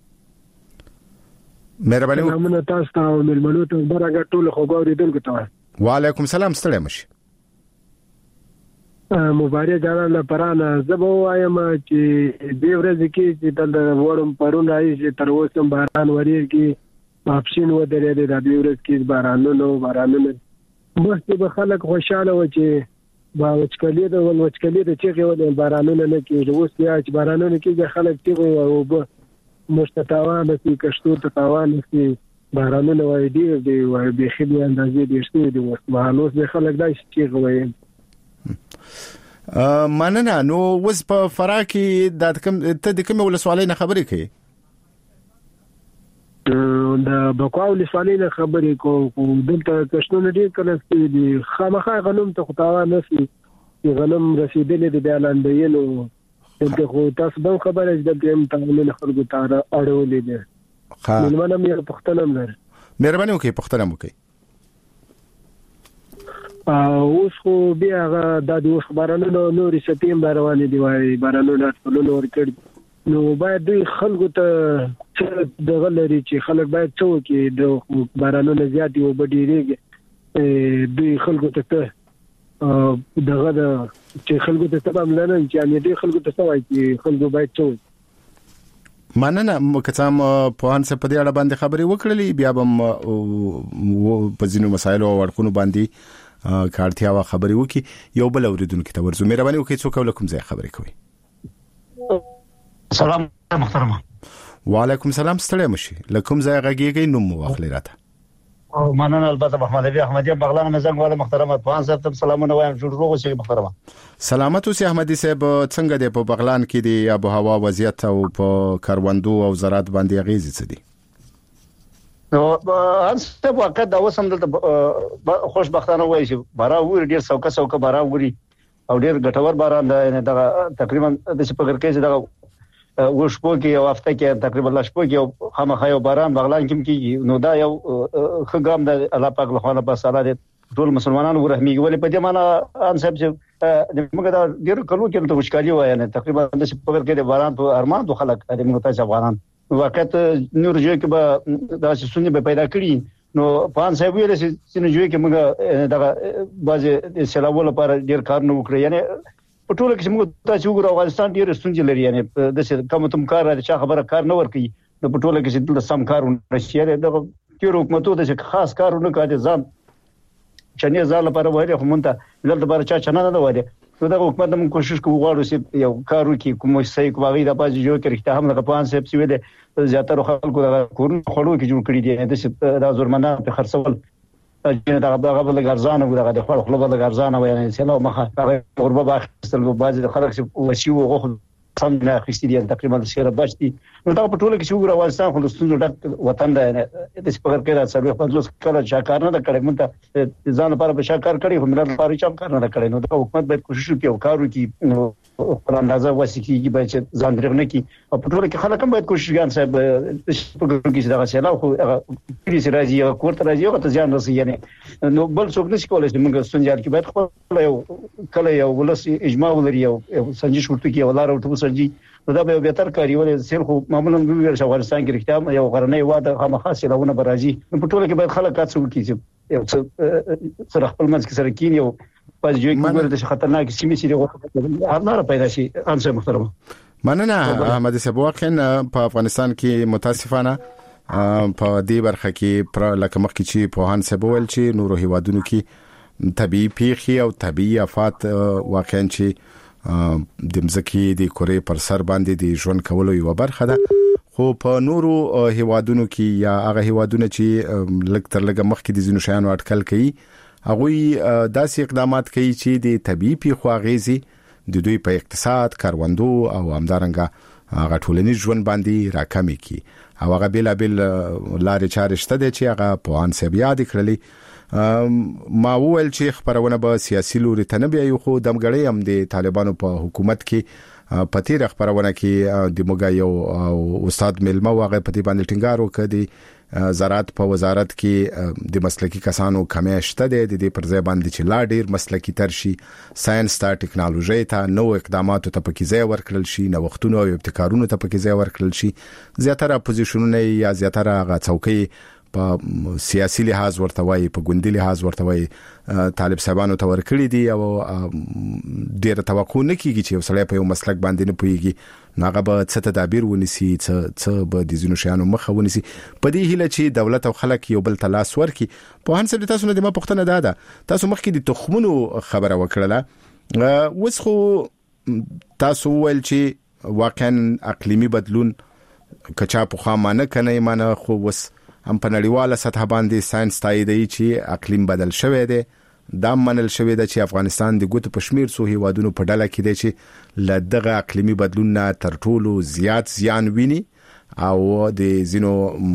S3: مهرباني وکړئ
S7: موږ تاسو ته ملمنو ته برابر ټول خو اوریدونکو ته
S3: وعلیکم السلام ستړي مشي
S7: مبارک جانان پرانه زبو وایم چې دې ورځ کې چې د وړم پرون راځي چې تر اوسه باران وریږي اپشن و درې د دې ورځ کې بارانونو بارانونو مخکې به خلک خوشاله و چې با وچکلي د ول وچکلي د چیغې ول بارانونو نه کېږي اوس بیا چې بارانونو کې خلک چیغې او به مشتتاوان د کشتو ته تاوان سي بارانونو وای دی دی وای به خدي اندازې دې شته دي اوس مهالوس به خلک دای چیغې وای
S3: مننه نو وس په فراکي د کوم ته د کوم ولسوالۍ نه خبرې کوي
S7: د بقاو لسوالۍ نه خبرې کوم دلته کښتونه ډیر کله چې خامخا غنوم ته خطاوه نسی غنم رسیدلې د بیانندینو دلته خو تاسو به خبره دلته هم تعامل خلکو ته اړولې ده ها نو منم یو پښتنم لر
S3: مهرباني وکړئ پښتنم وکړئ
S7: اوس خو بیا د اوس بارانونو نورې سپیم روانې دي وای بارانونو ټولنو ورکړ نو باید دوی خلکو ته څه دغه لري چې خلک باید څه وکړي د بارانونو زیات یو بډیریږي دوی خلکو ته دغه د چې خلکو ته تبع ملنه چې یعنی دوی خلکو ته څه وایي چې خلکو باید څه
S3: مننه مکتام په ان څه په دې اړه باندې خبرې وکړلې بیا به په ځینو مسایلو او اړخونو باندې کارتیا وا خبرې وکي یو بل اوریدونکو ته ورزو مهرباني وکړئ څوک ولکم ځای خبرې کوي
S8: سلام محترمه
S3: وعلیکم سلام ستړی مشي لکم ځای غږیږي نوم واخلې راته
S8: او مننه البته محمد ابي احمدي بغلان مزنګ والا محترمه پان صاحب ته سلامونه وایم جوړ روغ اوسئ محترمه
S3: سلامت اوسئ احمدي صاحب څنګه دی په بغلان کې دی ابو هوا وضعیت او په کاروندو او زراعت باندې غیزي څه دي
S8: نو ان څه وخت دا وسم د خوشبختانه وایي چې بارا ور ډیر څوکه څوکه بارا وري او ډیر ګټور باران دی دا تقریبا د سپګر کې دا وشپو کې او هفته کې تقریبا لشپو کې خامخا یو باران بغلان کې کې نو دا یو خګام د الله پاک له خوا په سره دي ټول مسلمانانو ورحمېږي ولې په دې معنا ان صاحب چې موږ دا ډیر کلو کې ته وشکاري وایي نه تقریبا د سپګر کې د باران په ارمان د خلک د موږ ته افغانان وخت نور جو کې به دا سنې به پیدا کړی نو پان صاحب ویل چې نو جو کې موږ دا بعض سیلابو لپاره ډیر کار نه وکړي یعنی په ټوله کې موږ تاسو وګورئ افغانستان ډیر ستونزې لري یعنی د څه کوم تم کار راځي چې خبره کار نه ورکي نو په ټوله کې د سم کارونه شي د تیر حکومتو د خاص کارونه کوي ځان چنه ځاله لپاره وایي خو مونږ ته لپاره چا چنه نه وایي نو دا حکومت موږ کوشش کوو غواړو چې یو کار وکړي کوم څه کوي د پاز جو کې رښتیا هم د پان صاحب سی ویل زیاتره خلکو د کورن خړو کې جوړ کړی دي د زورمنه په خرڅول چې دا هغه بل ګرځانه وګړه د خپل خپل بل ګرځانه وایي چې نو مخه هغه قربه باخستل بعض د خلک چې وسیو غوخ سم نه اخیستي دي تقریبا سره بچتي نو دا په ټوله کې چې وګړه افغانستان خو ستونزو ډک وطن دی د سپګر کې راځي په پنځوس کله چې کار نه کړي مونږ ځان لپاره به شکر کړي هم نه لپاره چې کار نه کړي نو د حکومت باید کوشش وکړي او کار وکړي خپل اندازه وسیکي به چې ځان درغنه کی او په ټوله کې خلک هم باید کوشش وکړي صاحب د سپګر کې دا سیلاب خو کړي راځي او کوړه راځي او ته ځان رسي یعنی نو بل څوک نشي کولای چې موږ ستونزې کې باید خپل یو کله یو ولس اجماع ولري او سنجش ورته کې ولار او ته سنجي نو دا به به تر کاری ولې سیل خو معمولا ویل چې افغانستان کې رښتیا یو غرنۍ واده خامخا سیلونه برازي په ټوله کې باید خلک کار وکړي چې یو څه سره خپل منځ کې سره کینی او پس جو کې ورته خطرناک سیمې سره هر پیدا شي انسه محترمه
S3: مننه احمد صاحب واقعا په افغانستان کې متاسفانه په دې برخه کې پر لکه مخکې چې په هان سبول چې نورو هیوادونو کې طبيعي پیښې او طبيعي آفات واقعا چې د مزکی د کورې پر سر باندې د ژوند کولو یو برخه ده خو په نورو هیوادونو کې یا هغه هیوادونو چې لږ تر لږه مخکې د زینو شیانو اټکل کوي هغه داسې اقدامات کوي چې د طبيعي پیښو غیزي د دوی په اقتصاد کاروندو او همدارنګه هغه ټولنیز ژوند باندې راکمي کی او هغه بلا بل لارې چارې شته چې هغه په ان سه بیا د کړلې ما وویل چې خبرونه به سیاسي لوري ته نه بیا یو خو دمګړی هم د طالبانو په حکومت کې په تیر خبرونه کې د موږ یو استاد ملما واغه په دې باندې ټینګار وکړي زراعت په وزارت کې د مسلکي کسانو کمی شته د دې پر ځای باندې چې لا ډیر مسلکي تر شي ساينس ته ټکنالوژي ته نو اقدامات ته پکې ځای ورکړل شي نو وختونو او ابتکارونو ته پکې ځای ورکړل شي زیاتره اپوزیشنونه یا زیاتره غا څوکۍ په سیاسي لحاظ ورته وایي په ګوندي لحاظ ورته وایي طالب صاحبانو ته ورکړي دي او ډېر توقع نه کیږي چې وسړی په یو مسلک باندې نه پويږي ناغه به څه تدابیر ونیسي څه څه به د زینو شیانو مخه ونیسي په دې هیله چې دولت او خلک یو بل تلاس ورکي په هان سره تاسو نه د ما پښتنه داده تاسو مخکې د تخمونو خبره وکړه وس خو تاسو ول چې واقعا اقلیمی بدلون کچا په خامانه کنه معنی خو وس هم په نړیواله سطح باندې ساينس تاییدي چې اقلیم بدل شوی دی دا منل شوی دی چې افغانستان د ګوت پښمیر سو هیوادونو په ډله کې دی چې لدغه اقلیمي بدلون نه تر ټولو زیات زیان ویني او د زینو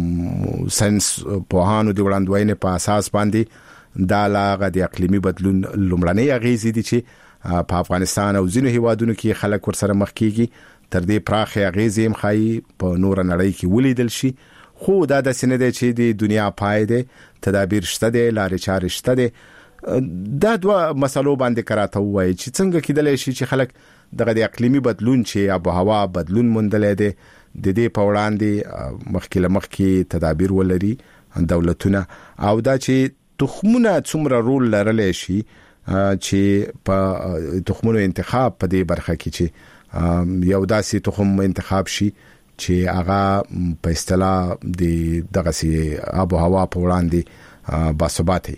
S3: ساينس په هانو د وړاندوینې په اساس باندې دا لاغه د اقلیمي بدلون لومړنۍ اغیزې دي چې په افغانستان او زینو هیوادونو کې خلک ورسره مخ کیږي تر دې پراخه اغیزې هم خای په نور نړۍ کې ولیدل شي خو دا د سینې د چې د دنیا پای دی تدابیر شته دي لارې چارې شته دي دا دوه مسلو باندې کراته وایي چې څنګه کېدلی شي چې خلک دغه د اقلیمي بدلون چې آب و هوا بدلون موندلې ده د دې په وړاندې مخکې لمخکې تدابیر ولري دولتونه او دا چې تخمونه څومره رول لرلی شي چې په تخمونو انتخاب په دې برخه کې چې یو داسې تخم انتخاب شي چې هغه په اصطلاح د دغه سي آب و هوا په وړاندې باثبات وي.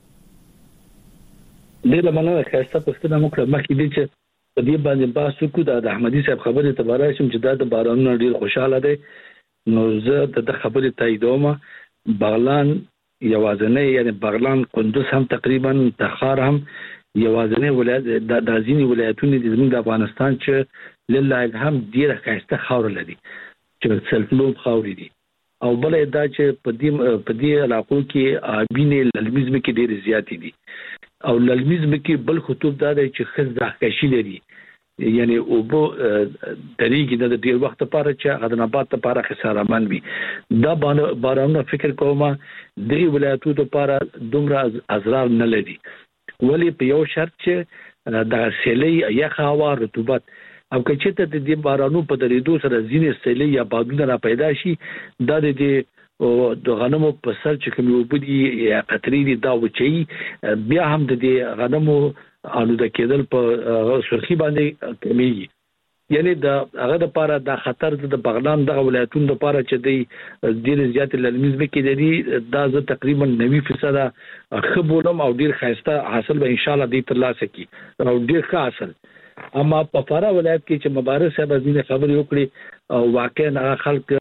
S4: ډېر مننه خاصه پښتنه مکړه مخکې دي چې په دې باندې بحث وکړو د احمدي صاحب خبرې ته بارای شم چې دا د بارانونو ډېر خوشاله دي. نو زه د خبرې تاییدوم. بغلان یوازنی یعنی بغلان قندوز هم تقریبا تخار هم یوازنی ولایت د دازینی ولایتونه د زموږ د افغانستان چې لله هم ډیره خاصه خاور لري چې سلطنوب خاورې دي او بل دا چې په دې په دې علاقو کې آبینه للمیزم کې ډېر زیات دي او للمیزم کې بل خطوب دا دی چې خزه کشي لري یعنی او بو طریقې د ډیر وخت لپاره چې غدنبات لپاره خسارمان وي. دا بارانونه فکر کوم د ولایتونو لپاره دومره اضرار نه لري ولی په یو شرط چې د سیلې یا هوا رطوبت او که چې ته د دې بارانو په درېدو سره ځینې سیلې یا بادونه را پیدا شي دا د د غنمو په سر چې کوم وبدي یا قطرې دي دا وچی بیا هم د دې غنمو آلوده کېدل په سرخی باندې کمیږي. یعنی د هغه د لپاره د خطر د بغلان د ولایتونو لپاره چې د ډیر زیات للمیزم کې دي دا ز تقریبا نوي فیصد خبرم او ډیر خاصه حاصل به ان شاء الله دې ترلاسه کی او ډیر ښه حاصل. اما په فرا ولایت کې چې مبارک صاحب ازمینه خبرې وکړي او واقعا خلک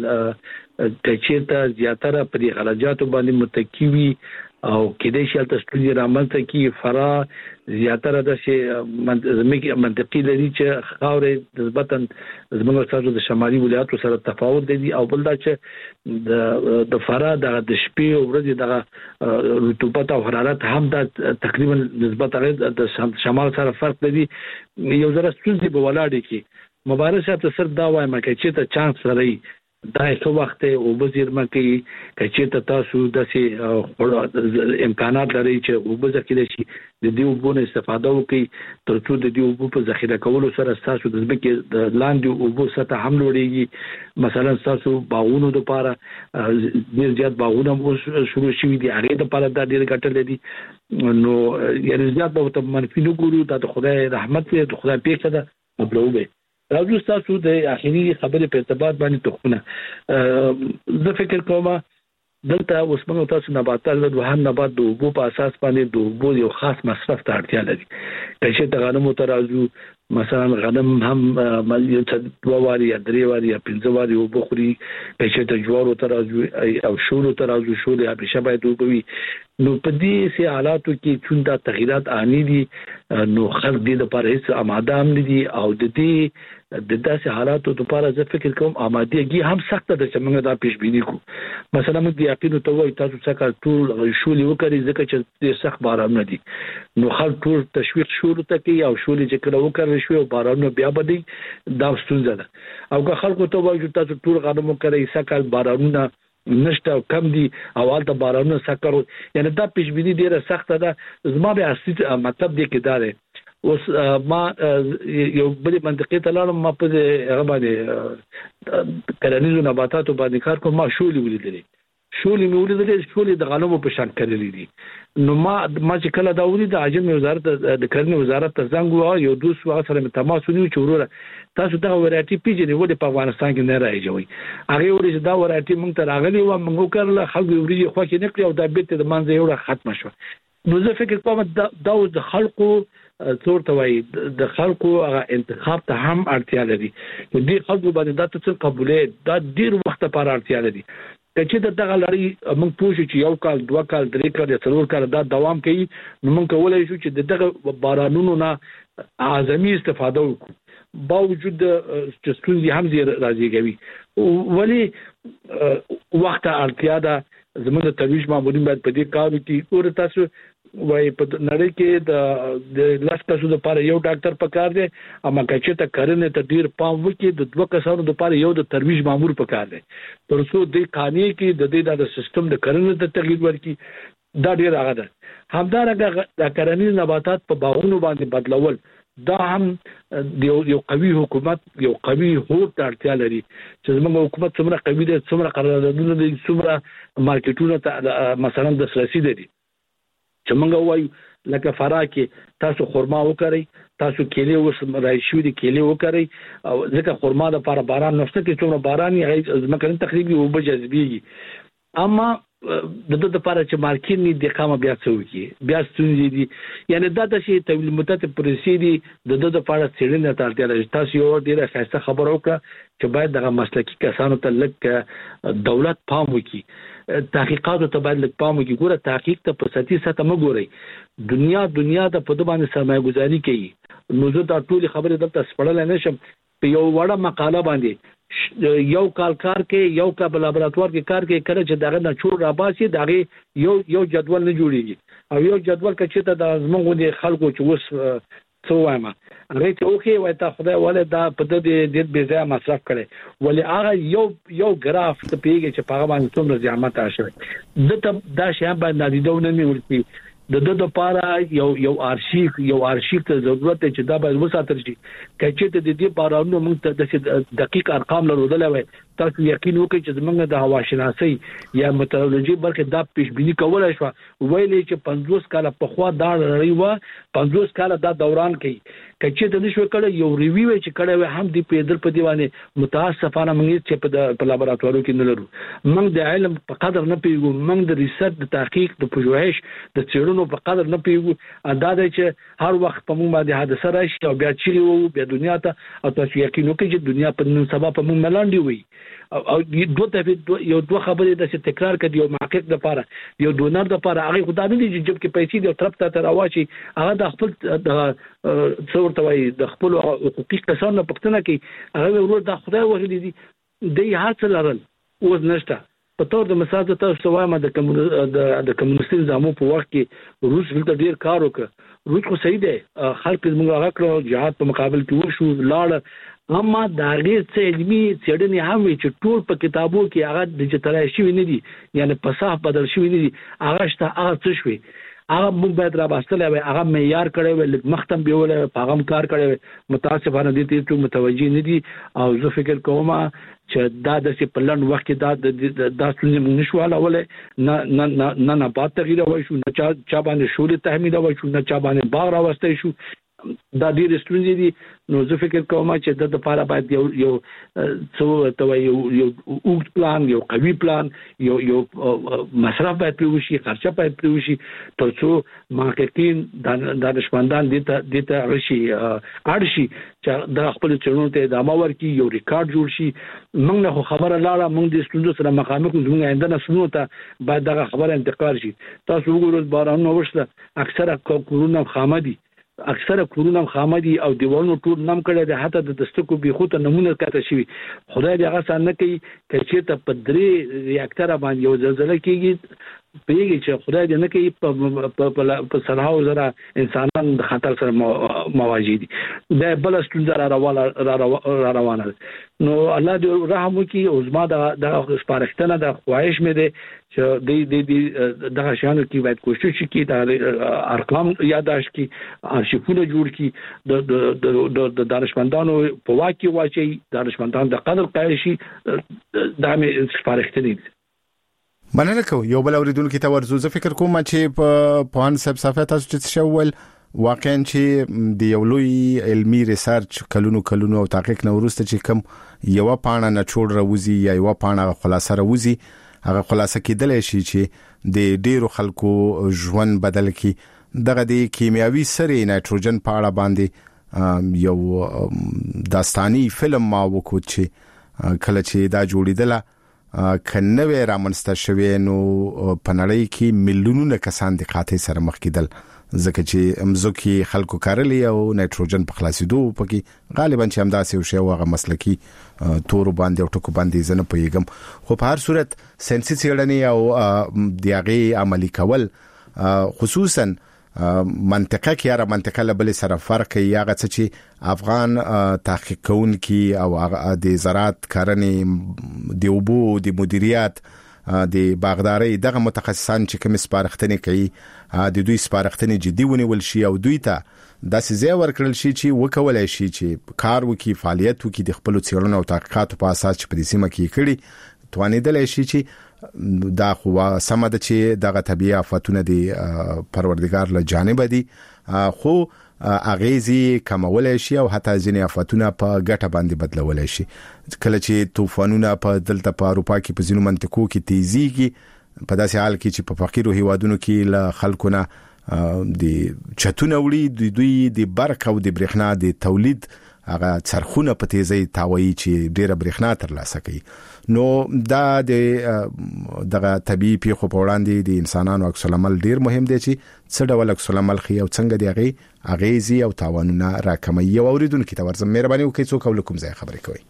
S4: تچیرته زیاتره پر غلجاتو باندې متکی وي او کېدې شي تاسو ټول رامنځته کې فرا زیاتره د شي منطقي لري چې خاورې نسبتا زموږ سره د شمالي ولایتو سره تفاوت دي او بل دا چې د د فرا د شپې او ورځې د رطوبت او حرارت هم د تقریبا نسبت د شمال سره فرق لري. یو ځل ستونزې به ولاړې کې مبارک صاحب ته سر دا وایم چې ته چانس لري دا څو وخت او وزیر مکه چې ته تاسو د امکانات لري چې او بزکه شي د دې وبونه استفاده وکړي ترڅو د دې وبو په ذخیره کولو سره تاسو د ځمکې د لاندې وبو سطح هم لوړیږي. مثلا تاسو باغونو لپاره ډیر زیات باغونه شروع شوي دي هغه لپاره دا ډیر ګټه لري. نو یعنی زیات به منفي نه ګورو د خدای رحمت دی د خدای پیښه ده مبلوبه. راځو تاسو د اخیری خبرې په اعتبار باندې تخونه زه فکر کوم دلته اوس موږ تاسو نباتات د وهم نبات د اوبو په اساس باندې د اوبو یو خاص مصرف ته اړتیا لري. چې د غنمو ترازو مثلا غنم هم ملي دوه واري یا درې واري یا پنځه واري اوبو خوري چې د جوارو ترازو او شولو ترازو شولې همیشه باید وبوي. نو په دې سي حالاتو کې چون دا تغیرات آنی دي نو خلک دې لپاره هیڅ آماده هم نه دي او د دې د داسې حالاتو لپاره زه فکر کوم آمادګي هم سخته ده چې موږ دا پیش بینی کوو. مثلا موږ د یقین ته وایي تاسو څنګه ټول شولې وکړي ځکه چې سخت باران نه دي نو خلک ټول تشویق شروع کوي او شولې چې کله وکړي شوی او باران بیا بدی دا ستونزه ده. او که خلکو ته وایي تاسو ټول غنم وکړي سکه بارانونه نشته کم دي او حالت بارانونه سکه یعنی دا پیش بینی ډیره سخته ده. زما به اصلي مطلب دی کې دا ده اوس ما یو بل منطقې ته لاړم ما په هغه باندې کرنیزو نباتاتو باندې کار کوم ما شولې ولیدلې شولې مې ولیدلې شولې د غنمو په شان کړلې دي. نو ما ما چې کله دا ولید د عجم وزارت د کرنې وزارت ته زنګ وو یو دوست وغه سره مې تماس ونیو چې وروره تاسو دا ورایټي پیژنې ولې په افغانستان کې نه راځي هغه ورې دا ورایټي مونږ ته راغلی و موږ کړل خلک ورې خو کې نکړي او دا بیت د منځ یو ختم شو. نو زه فکر کوم دا د خلکو څور ته وای د خلکو انتخاب ته هم اړتیا لري. دې خلکو باندې دا څه قبولې دا ډیر وخت لپاره اړتیا لري چې د دغه لړۍ موږ پوښتنه چې یو کال دوه کال درې کال یا څلور کال دا دوام کوي نو موږ کولای شو چې دغه بارانونو نه اعظمي استفاده وکړو باوجود چې ستونزې هم زیات راځي کوي ولی وخت اړتیا ده. زموږ د ترویج مامورین باید په دې کارو کې اور تاسو وای په نړۍ کې د لاس کسو لپاره یو ډاکټر پکار دی اما کچې ته کرنه ته ډیر پام وکړي د دوه کسانو لپاره یو د ترویج مامور پکار دی ترڅو د قانې کې د دې د سیستم د کرنه ته تغیر ورکړي دا ډیر هغه ده. همدارنګه د کرنیز نباتات په باغونو باندې بدلول دا هم یو قوي حکومت یو قوي هوډ ته اړتیا لري چې زموږ حکومت څومره قوي دی، څومره قراردادونه دي، څومره مارکیټونه ته مثلا د سرسي دي چې موږ وایو لکه فراه کې تاسو خرما وکړئ، تاسو کېلې اوس راشي دي کېلې وکړئ، او ځکه خرما د لپاره باران نشته کې څومره باران یې ځمکه تقریبا او بجذبيږي. اما د د لپاره چې مارکیټ نه د قامه بیا څوکي بیا ستونزې دي، یعنی دا د شي تولید مدته پرسي دي د د لپاره څېړنه ته اړتیا لري. تاسو یو ډیره خاصه خبر وکړه چې باید دغه مسلکي کسانو ته لکه دولت پام وکړي، تحقیقات ته باید لکه پام وکړي. ګوره تحقیق ته په سطحي سطح مګ ګوري، دنیا دنیا د په باندې سرمایه گذاري کوي. نو زه دا ټول خبره دلته سپړل نه شم په یو وړه مقاله باندې یو کال کار کې یو کا لابراتوار کې کار کې کړه چې دغه نه چور را باسي دغه یو یو جدول نه جوړیږي، او یو جدول کې چې د زمونږ د خلکو چې وس څو وایم هغه ته اوخه وای ته خدای ولې دا په دې د بې ځای مصرف کړي، ولې هغه یو یو ګراف ته پیږي چې په هغه باندې څومره زیامت راشي. دته دا شی باندې نادیدونه نه ورتي د د لپاره یو یو ارشیف یو ارشیف ته ضرورت دی چې دا باید وساتل شي. کچې ته د دې بارانو موږ ته د دقیق ارقام لرودل وای تاسو یقین وکړئ چې موږ د هوا شناسي یا میټرولوژي برخه دا پیشبینی کولای شو ویلې چې پنځوس کاله په خوا دا لري و پنځوس کاله دا دوران کوي. کچې ته نشو کړه یو ریویو چې کړه هم دی په در په دیوانه متاسفانه موږ چې په لابراتوارو کې نه لرو، موږ د علم په قدر نه پیګو، موږ د ریسرچ د تحقیق د پژوهش د څېړنو په قدر نه پیګو. اندازه چې هر وخت په موږ باندې حادثه راشي او بیا چیرې وو بیا دنیا ته او تاسو یقین وکړئ چې دنیا په نن سبا په موږ ملاندې وي. او دوه ته یو دوه خبرې د تکرار کړي، یو محقق د لپاره یو ډونر د لپاره هغه خدای دې چې جب کې پیسې د طرف ته راوچی هغه د خپل د څور ته وای د خپل حقوقي کسانو پښتنه کې هغه ورور د خدای وهلي دي د حاصل لرل اوس نشته. په تور د مثال تاسو وایم د د کمونیستي نظامو په وخت کې روس ولته ډیر کار وکړ، روس خو صحیح دی خلک موږ هغه کړو جهاد په مقابل کې وشو لاړ، اما دا غیر څه علمي څېړنې هم وي چې ټول په کتابو کې هغه ډیجیټلایز شوی نه دي، یعنی په صح بدل شوی نه دي، هغه شته هغه څه شوی هغه موږ باید را باستل وي، هغه معیار کړی وي لږ مختم به ول په هغه کار کړی وي. متاسفانه دې ته متوجي نه دي او زه فکر کوم چې دا د سی په لند وخت کې دا د داسې موږ نشواله ولې نه نه نه نه بات تغییر وای شو، نه چا چا باندې شولې تحمیل وای شو، نه چا باندې باغ راوستي شو. دا ډیر ستونزې دي. نو زه فکر کوم چې د لپاره باید یو یو څو ته یو یو اوږد پلان، یو قوي پلان، یو یو مصرف باید پوښي، خرچه باید پوښي ترڅو محققین دانشمندان دې ته دې ته راشي اړشي چې د خپل چلونو ته ادامه ورکړي، یو ریکارډ جوړ شي. موږ نه خبره لاړه، موږ د ستونزو سره مخامخ زموږ آینده نسلونو ته باید دغه خبره انتقال شي. تاسو وګورئ بارانونه وشله اکثره کورونه خامه دي، اکثره کورونه خامه دي او دیوالونو ټول نم کړي دي، حتی د دستکو بيخوته نمونه کاته شي. خدای دې هغه سان نه کوي چې ته په درې ریاکټر باندې یو زلزلہ کېږي پیږي چې خدای دې نه کوي په سلهاو زره انسانان د خطر سره مواجه دي. دا بل ستونزه را روانه ده. نو الله دې رحم وکړي او زما د سپارښتنه د خواهش مې ده چې د دې دغه شانو کې باید کوشش وکړي د ارقام یاداشت کړي، ارشیفونه جوړ کړي، د دانشمندانو په واکي واچي، دانشمندان د قدر قایل شي. دا مې سپارښتنه ده.
S3: مننه کوم. یو بل اوریدونکو ته ورزو زه فکر کوم چې په پوهان سب صفه تاسو چې شول واقعا چې د یو لوی علمي ریسرچ کلونو کلونو او تحقیق نو ورسته چې کوم یو پاڼه نه چوډ راوځي یا یو پاڼه خلاصه راوځي، هغه خلاصه کېدل شي چې د ډیرو خلکو ژوند بدل کی. دغه د کیمیاوي سره نایټروجن پاړه باندې یو داستاني فلم ما وکړ چې کله چې دا جوړیدله کنه را منسته شوی نو په نړۍ کې ملیونونه کسان د قحطۍ سره مخ کېدل، ځکه چې امزوکي خلکو کارلی او نایټروجن په خلاصېدو پکې غالبا چې همداسې یو شی هغه مسلکی تور باندې او ټکو باندې زنه پیګم. خو په هر صورت ساينسي څېړنې او دیغه عملی کول خصوصا منطقه کې یا منطقه له بل سره فرق کوي. هغه چې افغان تحقیق کوونکي او د زراعت کارنې د اوبو د مدیریت د باغداري دغه متخصصان چې کوم سپارښتنې کوي د دوی سپارښتنې جدي ونیول شي او دوی ته داسې ځای ورکړل شي چې وکولای شي چې کار وکړي، فعالیت وکړي د خپل څېړنو او تحقیقاتو په اساس چې په دې سیمه کې کړي توانیدل شي چې دا خو سم ده چې دغه طبيعي آفاتونه د پروردګار له جانب دي، خو اغیزي کمولای شي او حتی ځینې آفاتونه په ګټه باندې بدلولای شي. کله چې طوفانونه په دلته په اروپا کې په ځینو منطقو کې تیزیږي، په داسې حال کې چې په فقیرو هیوادونو کې له خلکو نه د چتونه وړي، د دوی د برق او د برېښنا د تولید هغه څرخونه په تیزی تاوي چې ډیره برېښنا ترلاسه کوي. نو دا د دغه طبيعي پیښو په وړاندې د انسانانو عکس العمل ډیر مهم دی چې څه ډول عکس العمل خي او څنګه دی هغه اغیزي او تاوانونه راکمي. او اوریدونکو ته ورزم مهرباني وکړئ څوک ولکم ځای خبرې کوي.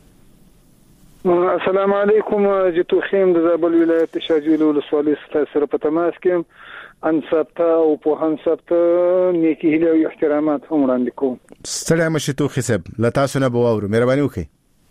S9: السلام علیکم، جتو خیم د زابل ولایت شاجویل ولسوالۍ سره په تماس کې ان ثبت او په هن ثبت نیکی هیله او احترامات هم وړاندې کوم.
S3: ستړی مشه تو خسب لتا سونه بوورو مهرباني وکړئ.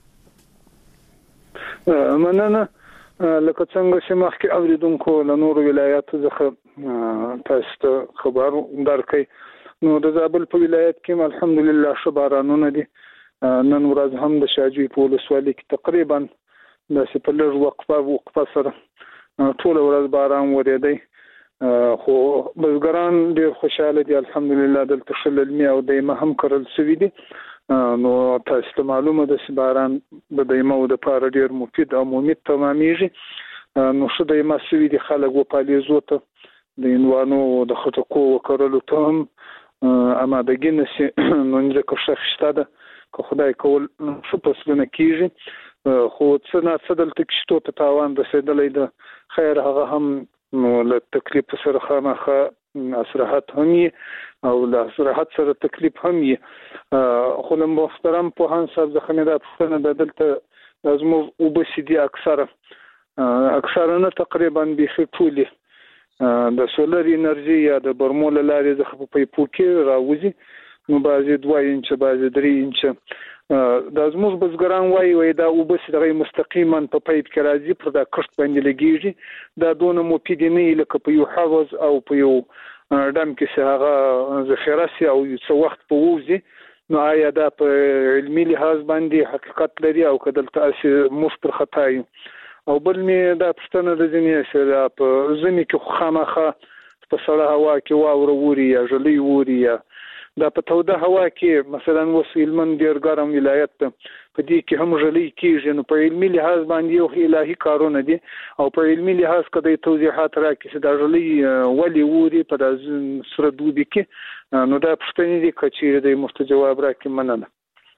S9: مننه. لکه څنګه چې مخکې اوریدونکو له نورو ولایاتو څخه تاسو ته خبر درکړي، نو د زابل په ولایت کې الحمدلله شبارانونه دي. نن ورځ هم د شاجوی په ولسوالۍ کې تقریبا د سپلر وقفه وقفه سره ټول ورځ باران ورېدی، خو بزګران ډېر خوشاله دي الحمدلله. دلته شللمي او دایمه هم کرل شوي دي، نو تاسو ته معلومه ده چې باران د دایمه او د پاره ډېر مفید او ممید تمامېږي. نو شو دایمه شوي دي خلک وپالیزو ته د انوانو د خټکو وکرلو ته هم امادګي نشي. نو ځکه شخص شته ده که خدای کول څه پسونه کیږي، خو څه نه څه دلته کشتو ته تاوان رسېدلی ده. خیر هغه هم نو له تکلیف سره خامخا اصلاحات هم او له اصلاحات سره تکلیف هم یې. خو له محترم په هان صاحب ځخه مې دا پوښتنه ده، دلته زموږ اوبه دي اکثره اکثره نه تقریبا بیخي ټولې د سولر انرژي یا د برمو له لارې څخه په پیپو کې راوځي، نو بعضې دوه انچه بعضې درې انچه. دا زموږ بزګران وایي وایي دا اوبه چې دغه مستقیما په پیپ کې راځي پر دا کښت باندې لګېږي، دا دونه مفید نه وي لکه په یو حوض او په یو ډم کې چې هغه ذخیره سي او څه وخت په ووځي. نو آیا دا په علمي لحاظ باندې حقیقت لري او که دلته هسې موږ پر خطا یو؟ او بل مې دا پوښتنه ده ځینې چې دا په ژمي کې خو خامخا په سړه هوا کې واوره اوري یا ژلۍ اوري، یا دا په توده هوا کې مثلا اوس هلمند ډېر ګرم ولایت ده، په دې کې هم ژلۍ کېږي. نو په علمي لحاظ باندې یو الهي کارونه دي، او په علمي لحاظ که د توضیحات راکړي چې دا ژلۍ ولې اوري په دا سره دوبي کې، نو دا پوښتنې دي که چېرې دی موږ ته جواب راکړي. مننه.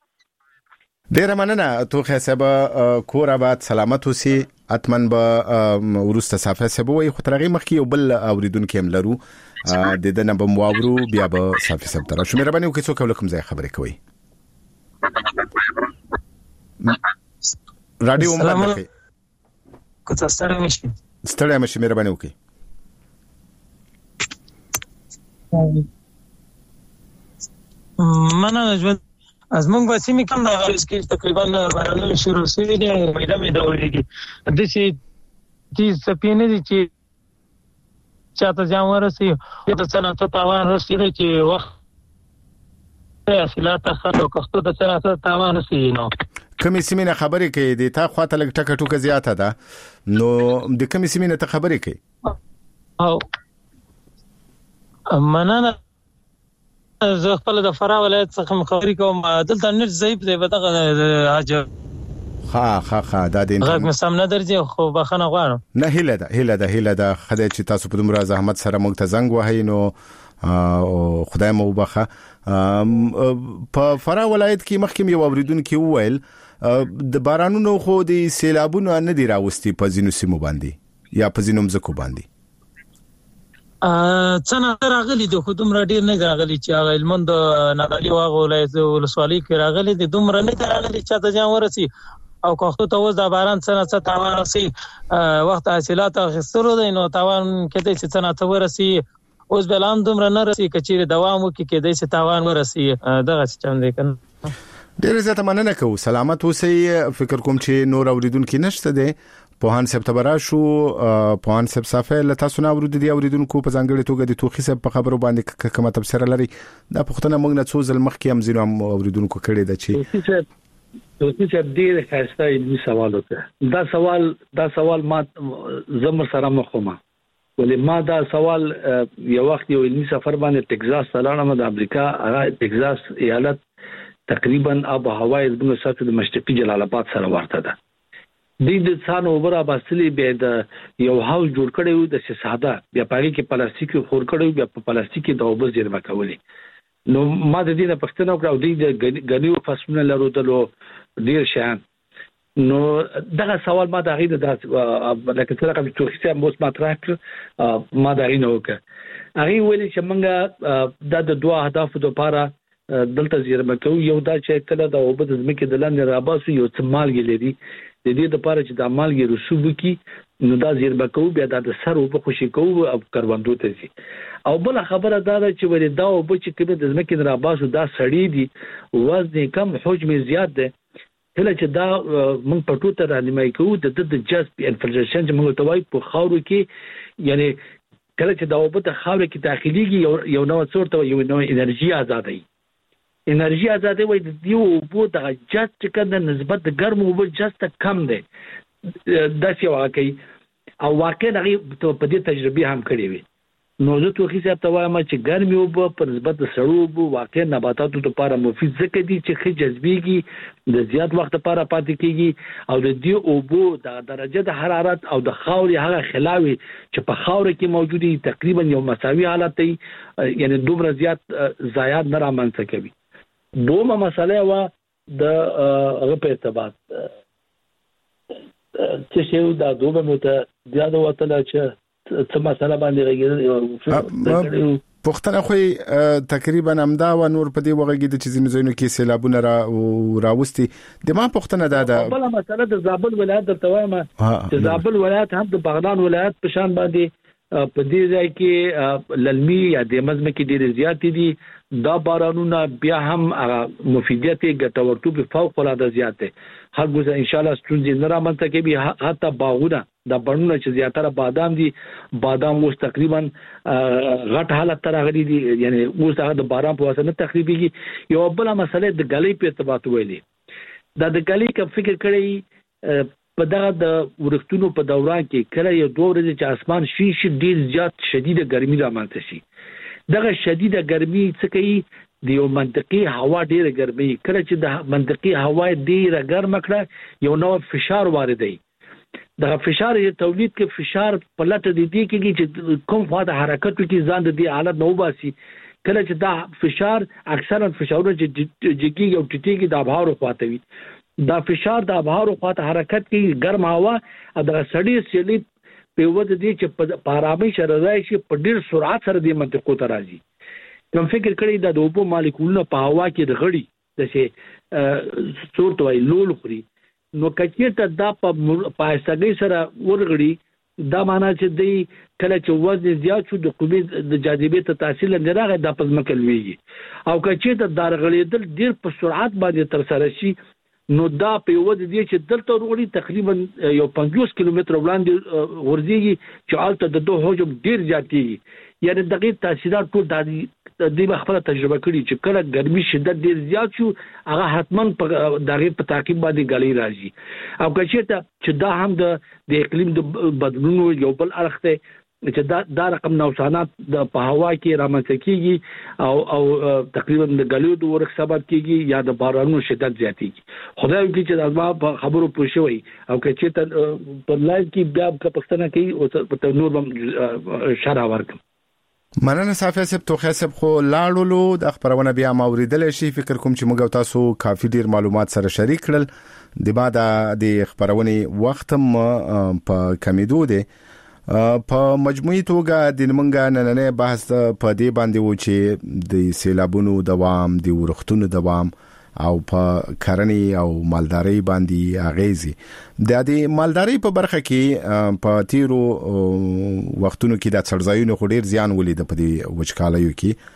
S3: ډیره مننه توخه صاحب، کور آباد سلامت اوسئ. اتمن به ورسته صافه صاحب وي خو ترغه مخکې یو بل اوریدونکو هم لرو د دنه به مواورو بیا به صافه صاحب تر شو مهرباني وکړئ څوک ولکم ځای خبرې کوي. رادیو مبارک
S10: کو تاسو سره مشي
S3: ستړی مشي مهرباني وکړئ.
S10: مننه ژوند از موږ به سیمې کم د غرض کې تقریبا بارانونه شروع شوي دي او میده میده اورېږي. داسې تیز څپې نه دي چې چاته زیان ورسوي، د صنعت تاوان رسېږي چې وخت حاصلات خط او کښتو د صنعت تاوان رسېږي. نو
S3: کومې سیمې نه خبرې کوي؟ د تا خواته لږ ټکه ټوکه زیاته ده، نو د کومې سیمې نه ته خبرې کوي؟
S10: او مننه، زه خپل د فراه ولایت څخه خبرې کوم. دلته نت ضعیف دی، به دغه حاجه
S3: ها ها ها دا د
S10: غږ مې سم نه درځي، خو بخښنه غواړم.
S3: نه هیله ده هیله ده هیله ده خدای چې تاسو په دومره زحمت سره موږ ته زنګ وهئ، نو خدای مو وبخښه. په فراه ولایت کې مخکې یو اوریدونکو وویل د بارانونو خو د سیلابونو نه دی راوستي په ځینو سیمو باندې یا په ځینو مځکو باندې.
S10: څنګه راغلي د خودم را ډیر نه راغلي چې هغه هلمند نادعلي واغه ولایت ولسوالۍ کې راغلي دي، دومره نه راغلي چې ته ځان ورسي او کښتو ته اوس د باران څنګه څه تاوان رسي. وخت حاصلات اخیستلو دی، نو تاوان کېدای چې څنګه ته ورسي اوس بلان دومره نه رسي، کچېره دوام وکړي کېدای چې تاوان ورسي. دغه څه چم دی کنه.
S3: ډېر زیاته مننه کوم. سلامت اوسئ. فکر کوم چې نور اوریدونکو نشته دي. پوهان سپتمبر شو پوهان سپ صافه لته سنا ورود دي اوریدونکو په ځانګړي توګه د توخي سپ په خبرو باندې کومه تفسیر لري. دا پښتنه موږ نه څو ځل مخکې هم زینو اوریدونکو کړي د چې
S4: توخي سپ ډېر خاصه علمي سوال وکړ. دا سوال دا سوال ما زمر سره مخومه ولې ما دا سوال یو وخت یو علمي سفر باندې ټکزاس ته لاړم. د امریکا هغه ټکزاس ایالت تقریبا آب و هوا د مسافت د مشرقي جلال آباد سره ورته ده. د دې څانو اوبره باسلې به د یو هاوس جوړ کړو د ساده بیا پاري کې پلاستیک خور کړو بیا په پلاستیک کې د اوبو زیرمه کولې. نو ما د دې نه پښتنه وکړو د غنیو فصلونه لرو دلو ډیر شان. نو دغه سوال ما د غیده د لکه څنګه چې توخي موږ مطرح کړ ما د غینه وکړ. هغه ویلي چې موږ د دوه اهداف لپاره دلته زیرمه کوو. یو دا چې کله د اوبو د ځمکې د لاندې راباسو یو څه مالګې لري د دې لپاره چې د مالګې رسوب کی نو دا زیرمه کوو بیا د سر اوبو خوشي کوو او کروندو ته ځي. او بل خبره دا ده چې ولې دا اوبو چې کله د ځمکې راباسو دا سړی دي وزن کم حجم زیات ده. کله چې دا موږ په ټوټه رانیمای کوو د د جذب انفلټریشن چې موږ توای په خاورو کې یعنی کله چې دا اوبو ته خاورو کې داخليږي یو یو نوع څورته یو نوع انرژي آزادای انرژي آزادې وای د دیو اوبو د جست چې کنه نسبت د ګرم اوبو جست کم دی. دا څه واقعي او واقعا هغه په دې تجربه هم کړې وي. نو زه توخي صاحب ته وایم چې ګرمي اوبو په نسبت د سړو اوبو واقعا نباتاتو لپاره مفید ځکه دي چې ښه جذبيږي د زیات وخت لپاره پاتې کیږي او د دې اوبو د درجه د حرارت او د خاورې هغه خلاوي چې په خاور کې موجودي تقریبا یو مساوي حالت دی یعنی دومره زیات ضایعات نه رامنځته کوي. دومره مسله وا د هغه په ارتباط چې شی دا دومره مو ته زیاده وته چې څه مسله باندې راګي
S3: پښتنه خو تقریبا همدا و نور په دې وغږی د چیزونو زینو کې سیلابونه را راوستي. د ما پښتنه دا ده
S4: بل مسله د زابل ولایت درته وایم چې زابل ولایت هم د بغلان ولایت په شان باندې په دې ځای کې للمي یا د مزمه کې ډېر زیات دي. دا بارانونه بیا هم مفیدیت ګټورتوب فوق العاده زیات دي. هر ګوزه ان شاء الله ستونزې نه رامنځته کوي. حتی باغونه د بڼونه چې زیاتره بادام دي بادام اوس تقریبا غټ حالت تر غلي دي یعنی اوس هغه د باران په واسطه تقریبا یو بل مسله د غلې په ارتباط ویلي. دا د غلې کوم فکر کړی په دغه د ورښتونو په دوران کې کله یو دوه ورځې چې اسمان شي شي ډیر زیات شدید ګرمي رامنځته شي. دغه شدید ګرمي څه کوي د یو منطقي هوا ډیره ګرمي کله چې د منطقي هوا ډیره ګرم کړه یو نوع فشار واردوي. د فشار یې تولید کې فشار په لټه دي کېږي چې کوم فاده حرکت کې ځان د دې حالت نو باسي. کله چې دا فشار اکثرا فشارونه چې جګي او ټټيږي د ابهار خواته وي. دا فشار د ابهار خواته حرکت کې ګرم هوا د سړی سیلي په وجه دي چې په آرامي سره راځي په ډیر سرعت سره د منطقو ته راځي. کوم فکر کړی د اوبو مالیکولونه په هوا کې د غړي د شي صورت وای لول خوري نو کچېته دا په پایستګي سره ورغړي دا معنا چې دی کله چې وزن زیات شو د قوې د جاذبې ته تاثیر لري راغی د پزما کلويږي او کچېته دا رغړېدل ډیر په سرعت باندې تر سره شي نو دا په وجه دي چې دلته ورغړي تقریبا یو پنځوس کیلومتر وړاندې ورځيږي چې الته د دوه حجم ډیر زیاتېږي یعنی دغه تاثیرات ټول د دې خپل تجربه کړي چې کله ګرمي شدت ډیر زیات شو هغه حتما په دغه په تعقیب باندې غلي راځي او کچېته چې دا هم د اقلیم د بدلونو یو بل اړخ ته چې دا دا رقم نوسانات د په هوا کې رامنځته کیږي او او تقریبا د غلیو د ورخ سبب کیږي یا د بارانونو شدت زیاتېږي خدای دې چې د ما خبرو پوه شوی او چې ته په لایو کې بیا په پښتنه کې او په نور هم شرح ورکم.
S3: مننه صافی صاحب توخی صاحب خو لاړولو د خبرونه بیا موریدل شي فکر کوم چې موږ تاسو کافي ډیر معلومات سره شریک کړل د بعد د خبرونه وخت په کمیدو دي په مجموعي توګه د منګا نننې بحث په دې باندې و چې د سیلابونو دوام د ورښتونو دوام او په کرنی او مالداري باندې اغیزي د دې مالداري په برخه کې په تیرو وختونو کې د څړځایونو خډیر زیان ولید په دې وچکالیو کې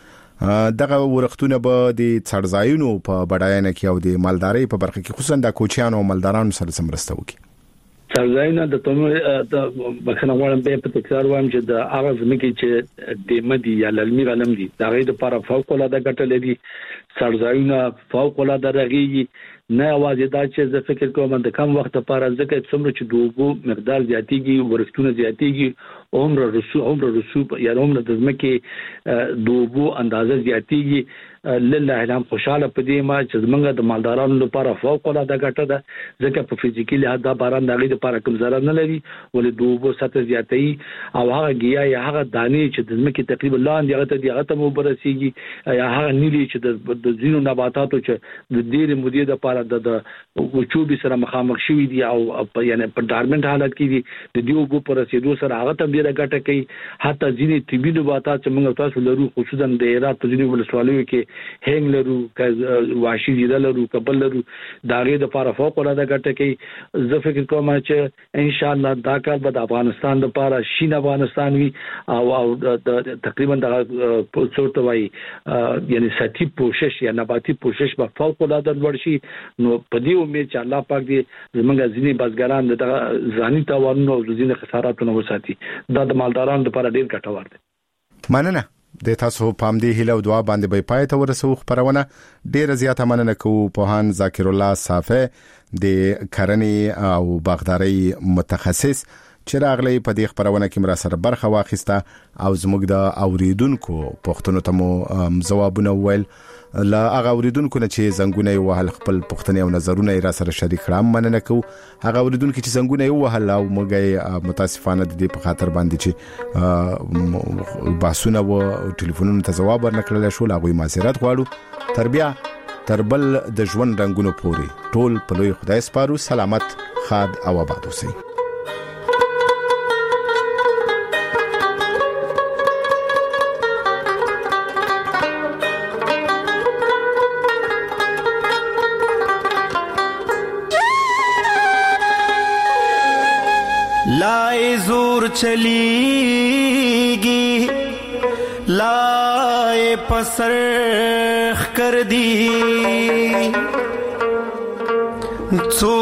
S3: دغه ورختونه به د څړځایونو په بډاینه کې او د مالدارۍ په برخه کې خصوصا د کوچیانو او مالدارانو سره سمرسته وکړي.
S4: څړځایونه د تومو د بخښنه غواړم به په تکرار وایم چې د هغه ځمکې چې د مدي یا للمي غنم دي دا غي د لپاره فوق العاده ګټه لري. څړځایونه فوق العاده رغيږي نه اواز دا چې زه فکر کوم د کم وخت لپاره ځکه څومره چې دوبو مقدار زیاتېږي ورښتونه زیاتېږي عمر رسوب عمر رسوب یا عمر د ځمکې دوبو اندازه زیاتېږي. لله الحمد خوشاله پدې ما چې زمونږ د مالدارانو لپاره فوق العاده ګټه ده ځکه په فزیکي لحاظ دا باران دغه لپاره کوم ضرر نه لري ولې دوبو سطح زیاتې او هغه گیا یا هغه دانې چې د ځمکې تقریبا لاندې هغه ته دی هغه ته مو برسيږي یا هغه نیلی چې د زینو نباتاتو چې د ډېر مودې لپاره د وچوبي سره مخامخ شوي دي او یعنی په ډارمنټ حالت کې دي د دیو ګو پر رسیدو سره هغه ته ډېر ګټه کوي. حتی ځینې طبي نباتات چې موږ تاسو لرو خصوصا د هرات په ځینو ولسوالیو کې هنګ لرو ک واشي زیره لرو کبل لرو داغه د لپاره فوق العاده ګټه کوي. زه فکر کوم چې ان شاء الله دا کال به د افغانستان لپاره شین افغانستان وي او او تقریبا د څورته وای یعنی ساتي کوشش یا نباتي کوشش به فوق العاده لوړ شي. نو په دې امید چې الله پاک دې زمونږ ځینې بازګران د ځاني تاوانونو او ځینې خساراتونو وساتي. دا د مالدارانو لپاره ډیر ګټور دی.
S3: مننه د تاسو پام دی هیله او دعا باندې به پای ته ورسو. خبرونه ډیره زیاته مننه کوو پوهان ذاکر الله صافی د کرنې او باغداري متخصص چې راغلی په دې خبرونه کې مرا سره برخه واخیسته او زموږ د اوریدونکو پوښتنو ته مو ځوابونه وویل. لا هغه اوریدونکو نه چې زنګونه وهل خپل پوښتنې او نظرونه را سره شریک کړم مننه کوو. هغه اوریدونکو چې زنګونه وهل او موږ متاسفانه د دې په خاطر باندې چې باسونه او ټلیفونونو ته جواب ورنکړل شو لاغوي معذرت غواړو. تربیه تربل د ژوند رنگونو پوري ټول په لوی خدای سپارو. سلامت خاد او آباد اوسئ.
S11: لائے زور چلیگی لائے پسرخ کر دی څو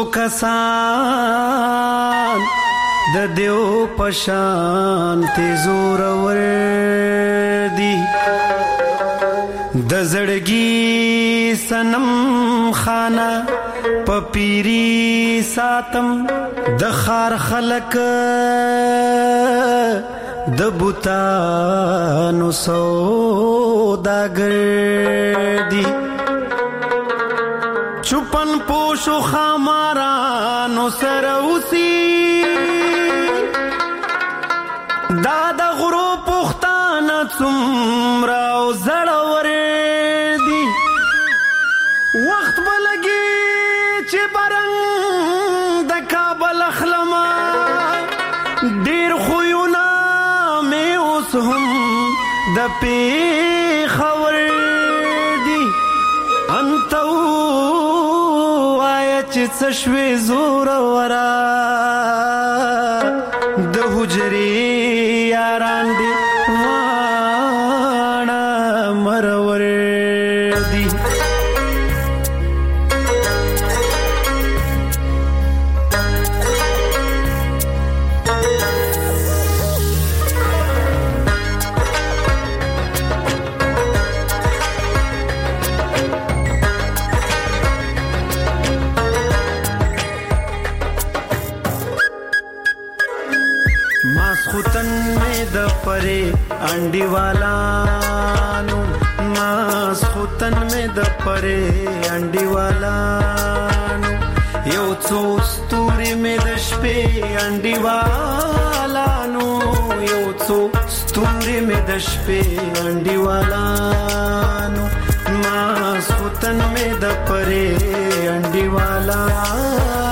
S11: کسان د دیو پشان ته زور ور دی د زړګي سنم خانه پپیری ساتم د خار خلق د بوتانو سوداګر دی چوپن پوشو خامارانو سره اوسي دا د غرو پختانه څومره او زړور دی وخت بلګي چې برنګ د کابل اخلما ډیر خوونه مې اوس هم د پیښور دی انت وای چې څشوي زور ورا د حجرې یاران دی وانا مرور دی परे अंडी वालानु मास खुतन में द परे अंडी वालानु यो څو ستوري में د شپې अंडी वालानु यो څو ستوري में د شپې अंडी वालानु मास खुतन में द परे अंडी वालानु